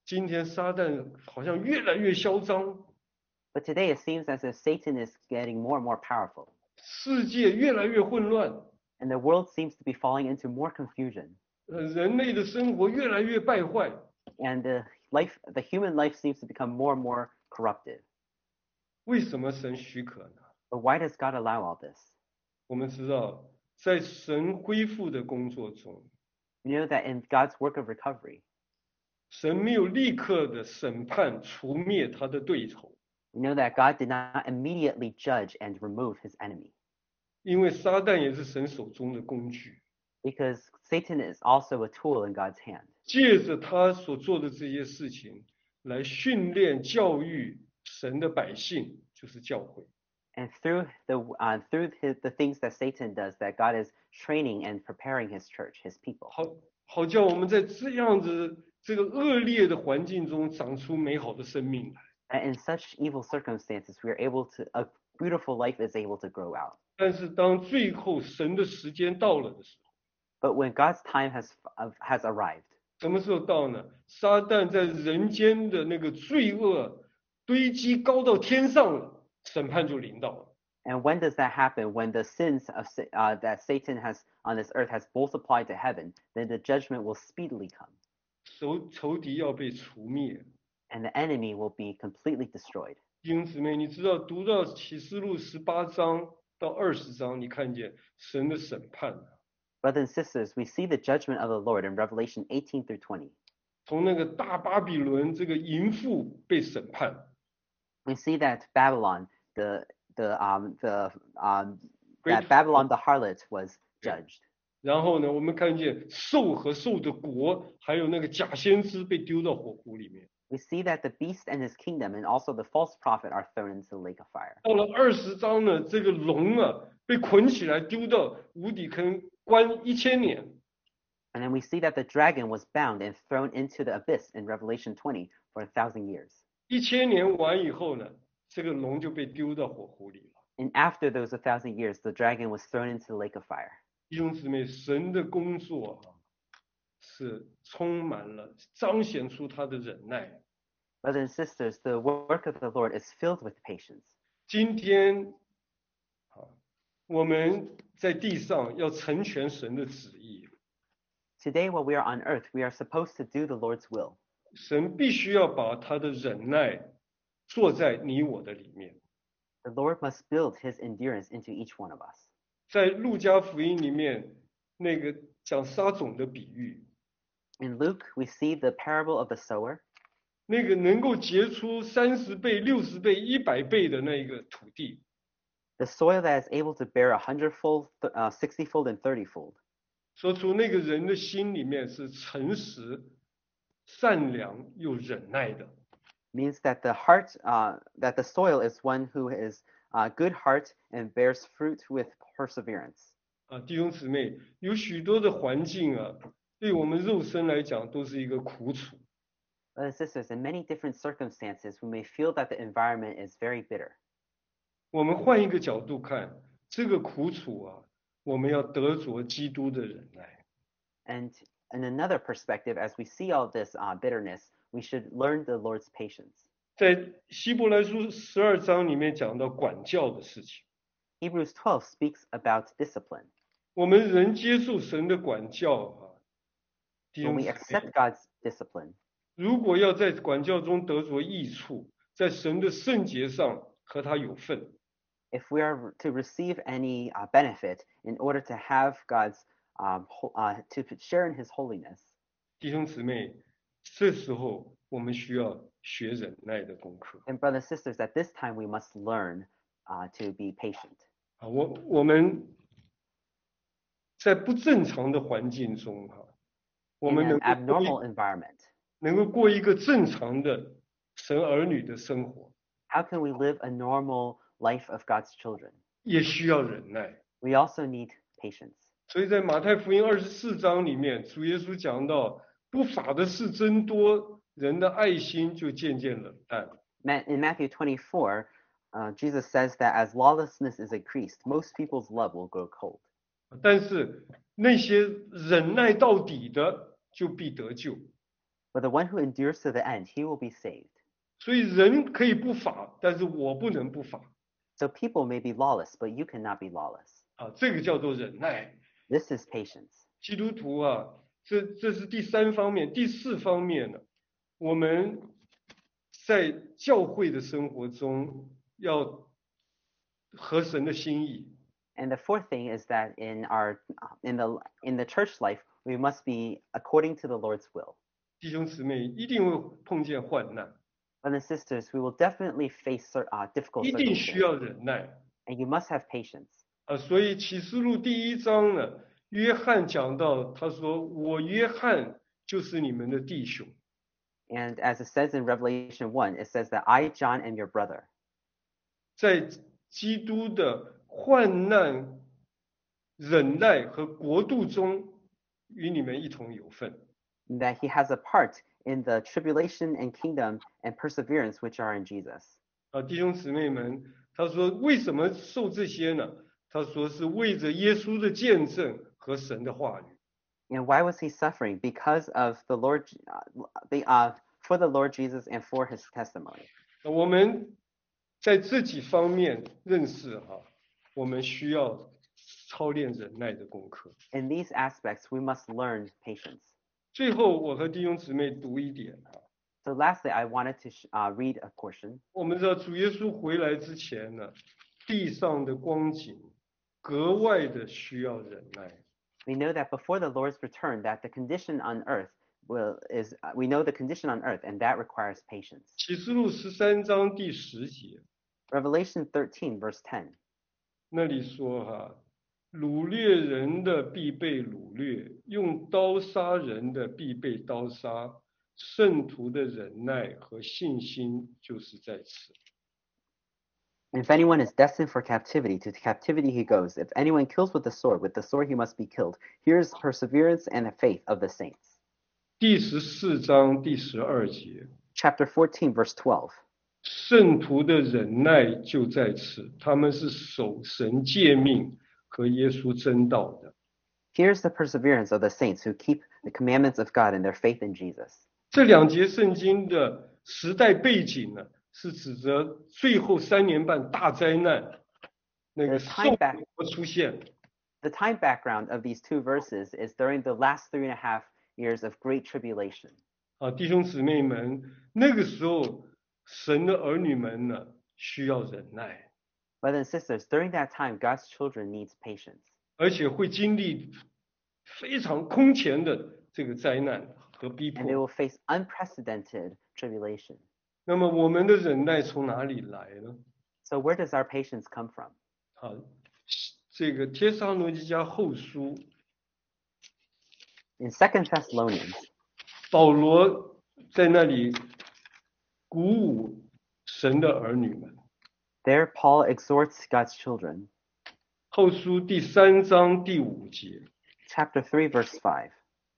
今天撒旦好像越来越嚣张， But today it seems as if Satan is getting more and more powerful, 世界越来越混乱， and the world seems to be falling into more confusion, 呃，人类的生活越来越败坏。 and the life, the human life seems to become more and more corrupted. 为什么神许可呢？ But why does God allow all this? 我们知道，在神恢复的工作中， We know that in God's work of recovery, 神没有立刻的审判除灭他的对手， we know that God did not immediately judge and remove his enemy, 因为撒旦也是神手中的工具， because Satan is also a tool in God's hand. 借着他所做的这些事情来训练教育神的百姓，就是教会。 And through the uh, through his, the things that Satan does, that God is training and preparing his church, his people, 好，好叫我们在这样子这个恶劣的环境中长出美好的生命来。 and in such evil circumstances, we are able to a beautiful life is able to grow out. 但是当最后神的时间到了的时候， But when God's time has uh, has arrived, 什么时候到呢？撒旦在人间的那个罪恶堆积高到天上了，审判就临到了。 and when does that happen? When the sins of Sa- uh, that Satan has on this earth has multiplied to heaven, then the judgment will speedily come, 仇仇敌要被除灭。 and the enemy will be completely destroyed. 弟兄姊妹，你知道读到启示录十八章到二十章，你看见神的审判， Brothers and sisters, we see the judgment of the Lord in Revelation eighteen through twenty. 从那个大巴比伦这个淫妇被审判， We see that Babylon, the the um the um Great that Babylon the harlot was judged. 然后呢，我们看见兽和兽的国，还有那个假先知被丢到火湖里面。 We see that the beast and his kingdom and also the false prophet are thrown into the lake of fire. 到了二十章呢，这个龙啊被捆起来丢到无底坑关一千年。 And then we see that the dragon was bound and thrown into the abyss in Revelation twenty for a thousand years. 一千年完以后呢，这个龙就被丢到火湖里了。 And after those a thousand years, the dragon was thrown into the lake of fire. 弟兄姊妹，神的工作啊，是充满了彰显出他的忍耐。 Brothers and sisters, the work of the Lord is filled with patience. 今天，啊，我们在地上要成全神的旨意， Today, while we are on earth, we are supposed to do the Lord's will. 神必须要把他的忍耐做在你我的里面。 The Lord must build his endurance into each one of us. 在路加福音里面，那个讲撒种的比喻， In Luke, we see the parable of the sower, 那个能够结出三十倍、六十倍、一百倍的那个土地， the soil that is able to bear a hundredfold, uh, sixtyfold, and thirtyfold. 说出那个人的心里面是诚实、善良又忍耐的。 Means that the heart, uh, that the soil is one who is uh, good heart and bears fruit with perseverance. 啊，弟兄姊妹，有许多的环境啊，对我们肉身来讲都是一个苦楚。 Brothers and sisters, in many different circumstances, we may feel that the environment is very bitter. 我们换一个角度看，这个苦楚啊，我们要得着基督的忍耐。 And in another perspective, as we see all this uh, bitterness, we should learn the Lord's patience. 在希伯来书十二章里面讲到管教的事情， Hebrews twelve speaks about discipline. 我们人接受神的管教啊，弟 When 兄 we 姊妹， accept God's discipline, 如果要在管教中得着益处，在神的圣洁上和他有份， if we are to receive any uh, benefit in order to have God's um, ho- uh, to share in His holiness, 弟兄姊妹，这时候我们需要学忍耐的功课 then brothers and sisters, at this time we must learn uh, to be patient. 啊。我我们在不正常的环境中哈、我 In 们 an 能够过一 abnormal environment, 能够过一个正常的神儿女的生活， how can we live a normal life of God's children? 也需要忍耐。 We also need patience. 所以在马太福音二十四章里面，主耶稣讲到，不法的事增多，人的爱心就渐渐冷淡。 Ma- In Matthew twenty-four, uh, Jesus says that as lawlessness is increased, most people's love will grow cold. 但是那些忍耐到底的，就必得救。 But the one who endures to the end, he will be saved. 所以人可以不法，但是我不能不法 So people may be lawless, but you cannot be lawless. 啊，这个叫做忍耐。 This is patience. 基督徒啊，这这是第三方面，第四方面呢，我们在教会的生活中要合神的心意。 And the fourth thing is that in our in the in the church life, we must be according to the Lord's will. 弟兄姊妹一定会碰见患难， Brothers and sisters, we will definitely face cer- uh, difficult 一定需 circumstances, 要忍耐 and you must have patience. 啊。所以启示录第一章呢，约翰讲到，他说：“我约翰就是你们的弟兄。” And as it says in Revelation one, it says that I, John, am your brother. 在基督的患难、忍耐和国度中，与你们一同有份。 And that he has a part in the tribulation and kingdom and perseverance which are in Jesus. 啊，弟兄姊妹们，他说为什么受这些呢？他说是为着耶稣的见证和神的话语。 And why was he suffering? Because of the Lord, uh, the uh, for the Lord Jesus and for his testimony. 我们在这几方面认识哈，我们需要操练忍耐的功课。 In these aspects, we must learn patience. 最后，我和弟兄姊妹读一点哈。 So lastly, I wanted to sh- uh, read a portion. 我们知道主耶稣回来之前呢，地上的光景格外的需要忍耐。 We know that before the Lord's return, that the condition on earth will is uh, we know the condition on earth, and that requires patience. 启示录十三章第十节 Revelation thirteen, verse ten. 那里说哈，掳掠人的必被掳掠，用刀杀人的必被刀杀，圣徒的忍耐和信心就是在此。 If anyone is destined for captivity, to captivity he goes. If anyone kills with the sword, with the sword he must be killed. Here is perseverance and the faith of the saints. 第十四章第十二节， Chapter fourteen, verse twelve. 圣徒的忍耐就在此，他们是守神诫命和耶稣真道的。 Here's the perseverance of the saints who keep the commandments of God and their faith in Jesus. 这两节圣经的时代背景呢，是指着最后三年半大灾难那个 The time 受 back- 苦出现。 The time background of these two verses is during the last three and a half years of great tribulation. 啊，弟兄姊妹们，那个时候神的儿女们呢，需要忍耐， Brothers and sisters, during that time, God's children needs patience. 而且会经历非常空前的这个灾难和逼 And they 迫。 will face unprecedented tribulation. 那么我们的忍耐从哪里来呢？ So where does our patience come from? 啊，这个帖撒罗尼迦后书， In Second Thessalonians, 保罗在那里鼓舞神的儿女们。 there Paul exhorts God's children. 后书第三章第五节， Chapter three, verse five.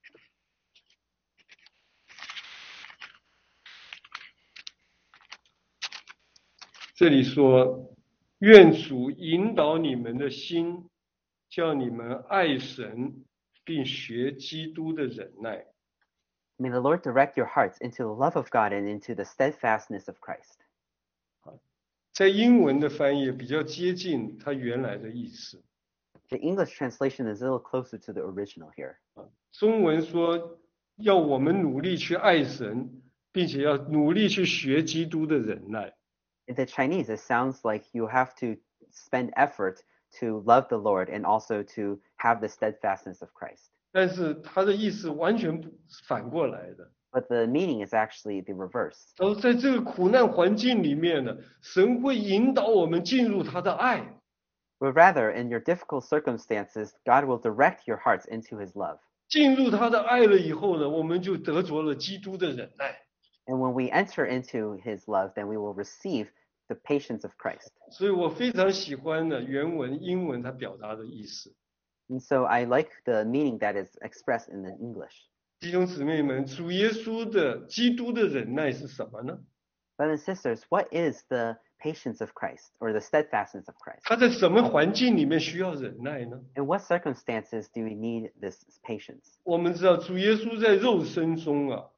这里说：“愿主引导你们的心，叫你们爱神，并学基督的忍耐。” May the Lord direct your hearts into the love of God and into the steadfastness of Christ. 在英文的翻译比较接近它原来的意思。 The English translation is a little closer to the original here. 中文说要我们努力去爱神，并且要努力去学基督的忍耐。 In the Chinese, it sounds like you have to spend effort to love the Lord and also to have the steadfastness of Christ. 但是它的意思完全不反过来的。 But the meaning is actually the reverse. 他说，在这个苦难环境里面呢，神会引导我们进入他的爱。 But rather, in your difficult circumstances, God will direct your hearts into his love. 进入他的爱了以后呢，我们就得着了基督的忍耐。 And when we enter into his love, then we will receive the patience of Christ. 所以我非常喜欢呢原文英文它表达的意思。 And so I like the meaning that is expressed in the English. 弟兄姊妹们，主耶稣的基督的忍耐是什么呢？ Brothers and sisters, what is the patience of Christ or the steadfastness of Christ? 他在什么环境里面需要忍耐呢？ In what circumstances do we need this patience? 我们知道主耶稣在肉身中啊，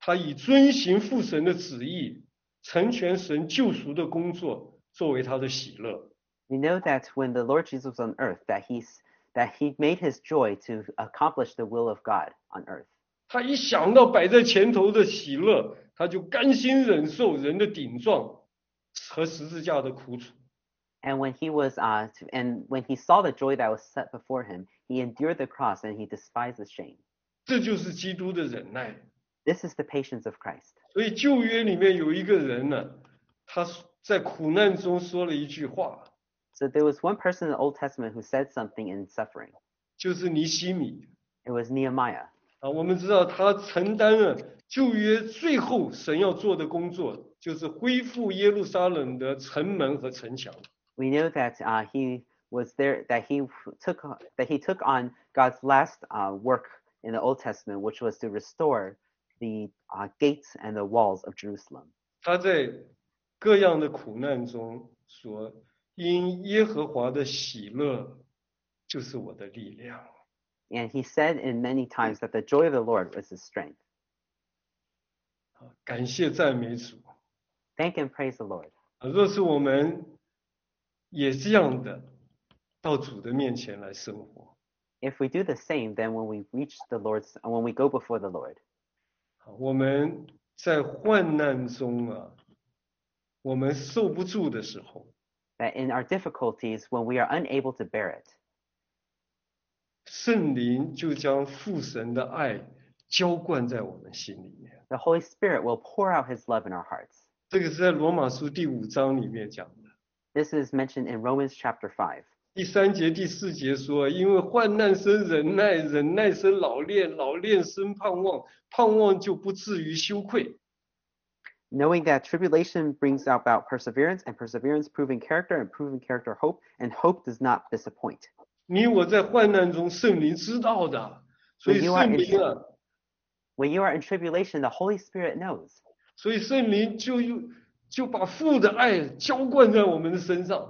他以遵行父神的旨意，成全神救赎的工作作为他的喜乐。 We know that when the Lord Jesus was on earth, that he's that he made his joy to accomplish the will of God on earth. 他一想到摆在前头的喜乐，他就甘心忍受人的顶撞和十字架的苦楚。 And when he was uh to, and when he saw the joy that was set before him, he endured the cross and he despised the shame. 这就是基督的忍耐。 This is the patience of Christ. 所以旧约里面有一个人呢，他在苦难中说了一句话， So there was one person in the Old Testament who said something in suffering. 就是尼希米。 It was Nehemiah. 啊，我们知道他承担了旧约最后神要做的工作，就是恢复耶路撒冷的城门和城墙。 We know that uh, he was there, that he took that he took on God's last uh, work in the Old Testament, which was to restore the uh, gates and the walls of Jerusalem. 他在各样的苦难中说：“因耶和华的喜乐就是我的力量。” And he said in many times that the joy of the Lord was his strength. 感谢赞美主。 Thank and praise the Lord. 若是我们也这样的到主的面前来生活， If we do the same, then when we reach the Lord's, when we go before the Lord, 我们在患难中啊，我们受不住的时候， that in our difficulties, when we are unable to bear it, 圣灵就将父神的爱浇灌在我们心里面。 the Holy Spirit will pour out his love in our hearts. 这个是在罗马书第五章里面讲的。 This is mentioned in Romans chapter five. 第三节、第四节说，因为患难生忍耐，忍耐生老练，老练生盼望，盼望就不至于羞愧。 Knowing that tribulation brings about perseverance, and perseverance proving character, and proving character hope, and hope does not disappoint. 你我在患难中，圣灵知道的，所以 When you are 圣 in, 灵啊， when you are in tribulation, the Holy Spirit knows. 所以圣灵就就把父的爱浇灌在我们的身上。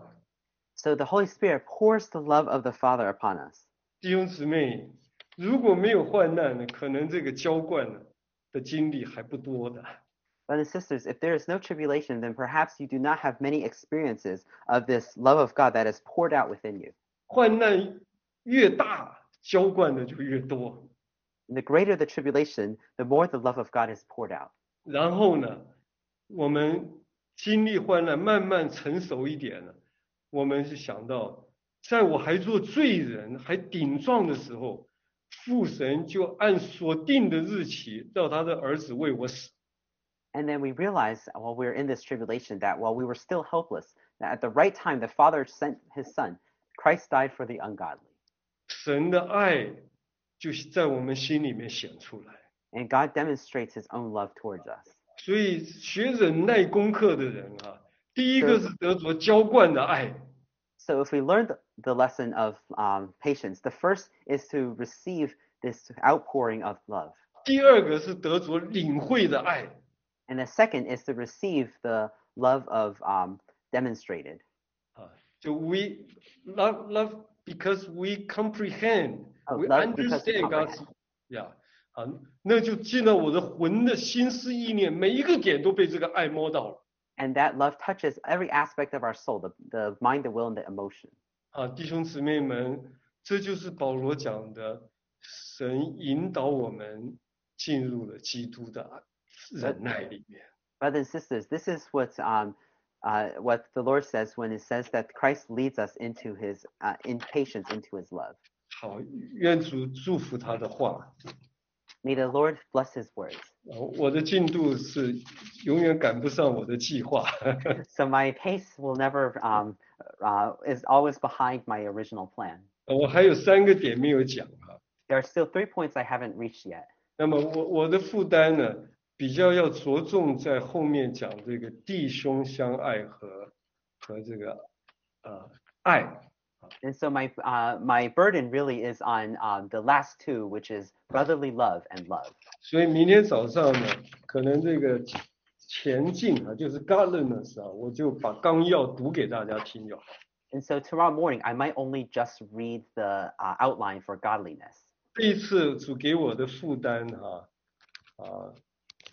So the Holy Spirit pours the love of the Father upon us. 弟兄姊妹，如果没有患难呢，可能这个浇灌呢的经历还不多的。 Brothers and sisters, if there is no tribulation, then perhaps you do not have many experiences of this love of God that is poured out within you. 患难越大，浇灌的就越多。 And the greater the tribulation, the more the love of God is poured out. 然后呢，我们经历患难，慢慢成熟一点了，我们是想到，在我还做罪人、还顶撞的时候，父神就按所定的日期，让他的儿子为我死。 And then we realize while we were in this tribulation that while we were still helpless, that at the right time the Father sent his Son. Christ died for the ungodly. 神的爱就在我们心里面显出来。 And God demonstrates his own love towards us. 所以学忍耐功课的人啊，第一个是得着浇灌的爱。 So if we learn the, the lesson of um, patience, the first is to receive this outpouring of love. 第二个是得着领会的爱。 And the second is to receive the love of um, demonstrated. 啊，就 we love love because we comprehend, Oh, we love because we understand God's, comprehend. yeah， 啊，那就进到我的魂的心思意念，每一个点都被这个爱摸到了。 And that love touches every aspect of our soul, the, the mind, the will, and the emotion. 啊，弟兄姊妹们，这就是保罗讲的，神引导我们进入了基督的忍耐里面。 Brothers and sisters, this is what um, uh, what the Lord says when it says that Christ leads us into his uh, in patience into his love. 好，愿主祝福他的话。 May the Lord bless his words. 啊我的进度是永远赶不上我的计划。 So my pace will never um, uh, is always behind my original plan. 我还有三个点没有讲啊。 There are still three points I haven't reached yet. 那么我我的负担呢，比较要着重在后面讲这个弟兄相爱和和这个呃爱。 And so my uh, my burden really is on um, the last two, which is brotherly love and love. 所以明天早上呢，可能这个前进啊，就是 godliness 啊，我就把纲要读给大家听就好。 And so tomorrow morning, I might only just read the uh, outline for godliness. 这一次主给我的负担哈啊，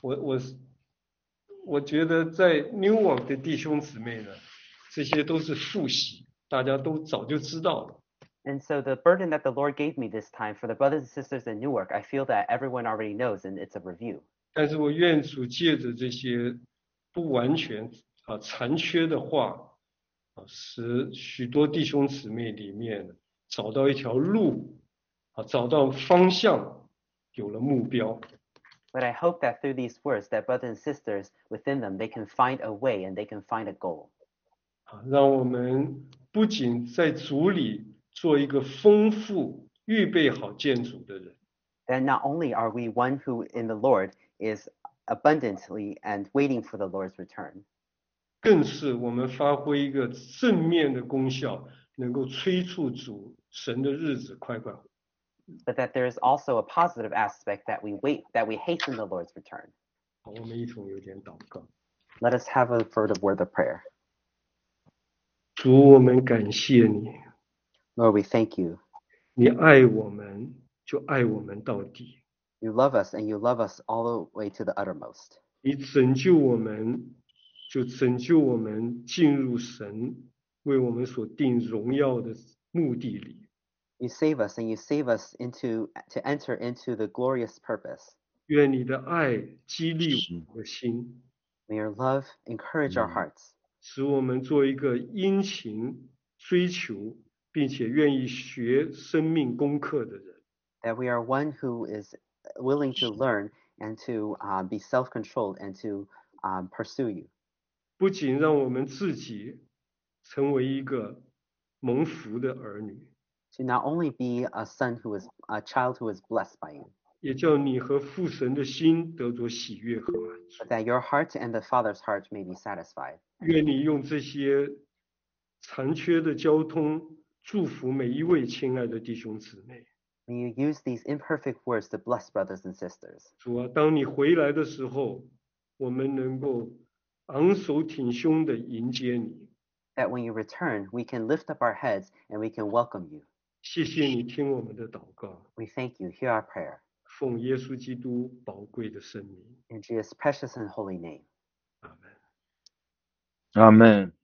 我我是我觉得在 Newark 的弟兄姊妹呢，这些都是复习，大家都早就知道了。 And so the burden that the Lord gave me this time for the brothers and sisters in Newark, I feel that everyone already knows, and it's a review. 但是我愿主借着这些不完全啊残缺的话啊，使许多弟兄姊妹里面找到一条路啊，找到方向，有了目标。 But I hope that through these words, that brothers and sisters within them, they can find a way and they can find a goal. 啊，让我们不仅在主里做一个丰富、预备好见主的人， That not only are we one who in the Lord is abundantly and waiting for the Lord's return, 更是我们发挥一个正面的功效，能够催促主神的日子快快。 but that there is also a positive aspect that we wait, that we hasten the Lord's return. 好，我们一同有点祷告。 Let us have a further word of prayer. 主，我们感谢你， Lord, we thank you. 你爱我们就爱我们到底， You love us and you love us all the way to the uttermost. 你拯救我们就拯救我们进入神为我们所定荣耀的目的里。 You save us and you save us into to enter into the glorious purpose. 愿你的爱激励我们的心， May your love encourage our hearts, 使我们做一个殷勤追求并且愿意学生命功课的人。 that we are one who is willing to learn and to uh, be self-controlled and to um, pursue you. 不仅让我们自己成为一个蒙福的儿女， To not only be a son who is a child who is blessed by you, 也叫你和父神的心得着喜悦和满足。 but that your heart and the Father's heart may be satisfied. 愿你用这些残缺的交通祝福每一位亲爱的弟兄姊妹。 May you use these imperfect words to bless brothers and sisters. 主啊，当你回来的时候，我们能够昂首挺胸地迎接你。 That when you return, we can lift up our heads and we can welcome you. 谢谢你听我们的祷告， We thank you. Hear our prayer. 奉耶稣基督宝贵的圣名， In Jesus' precious and holy name. 阿门。 Amen.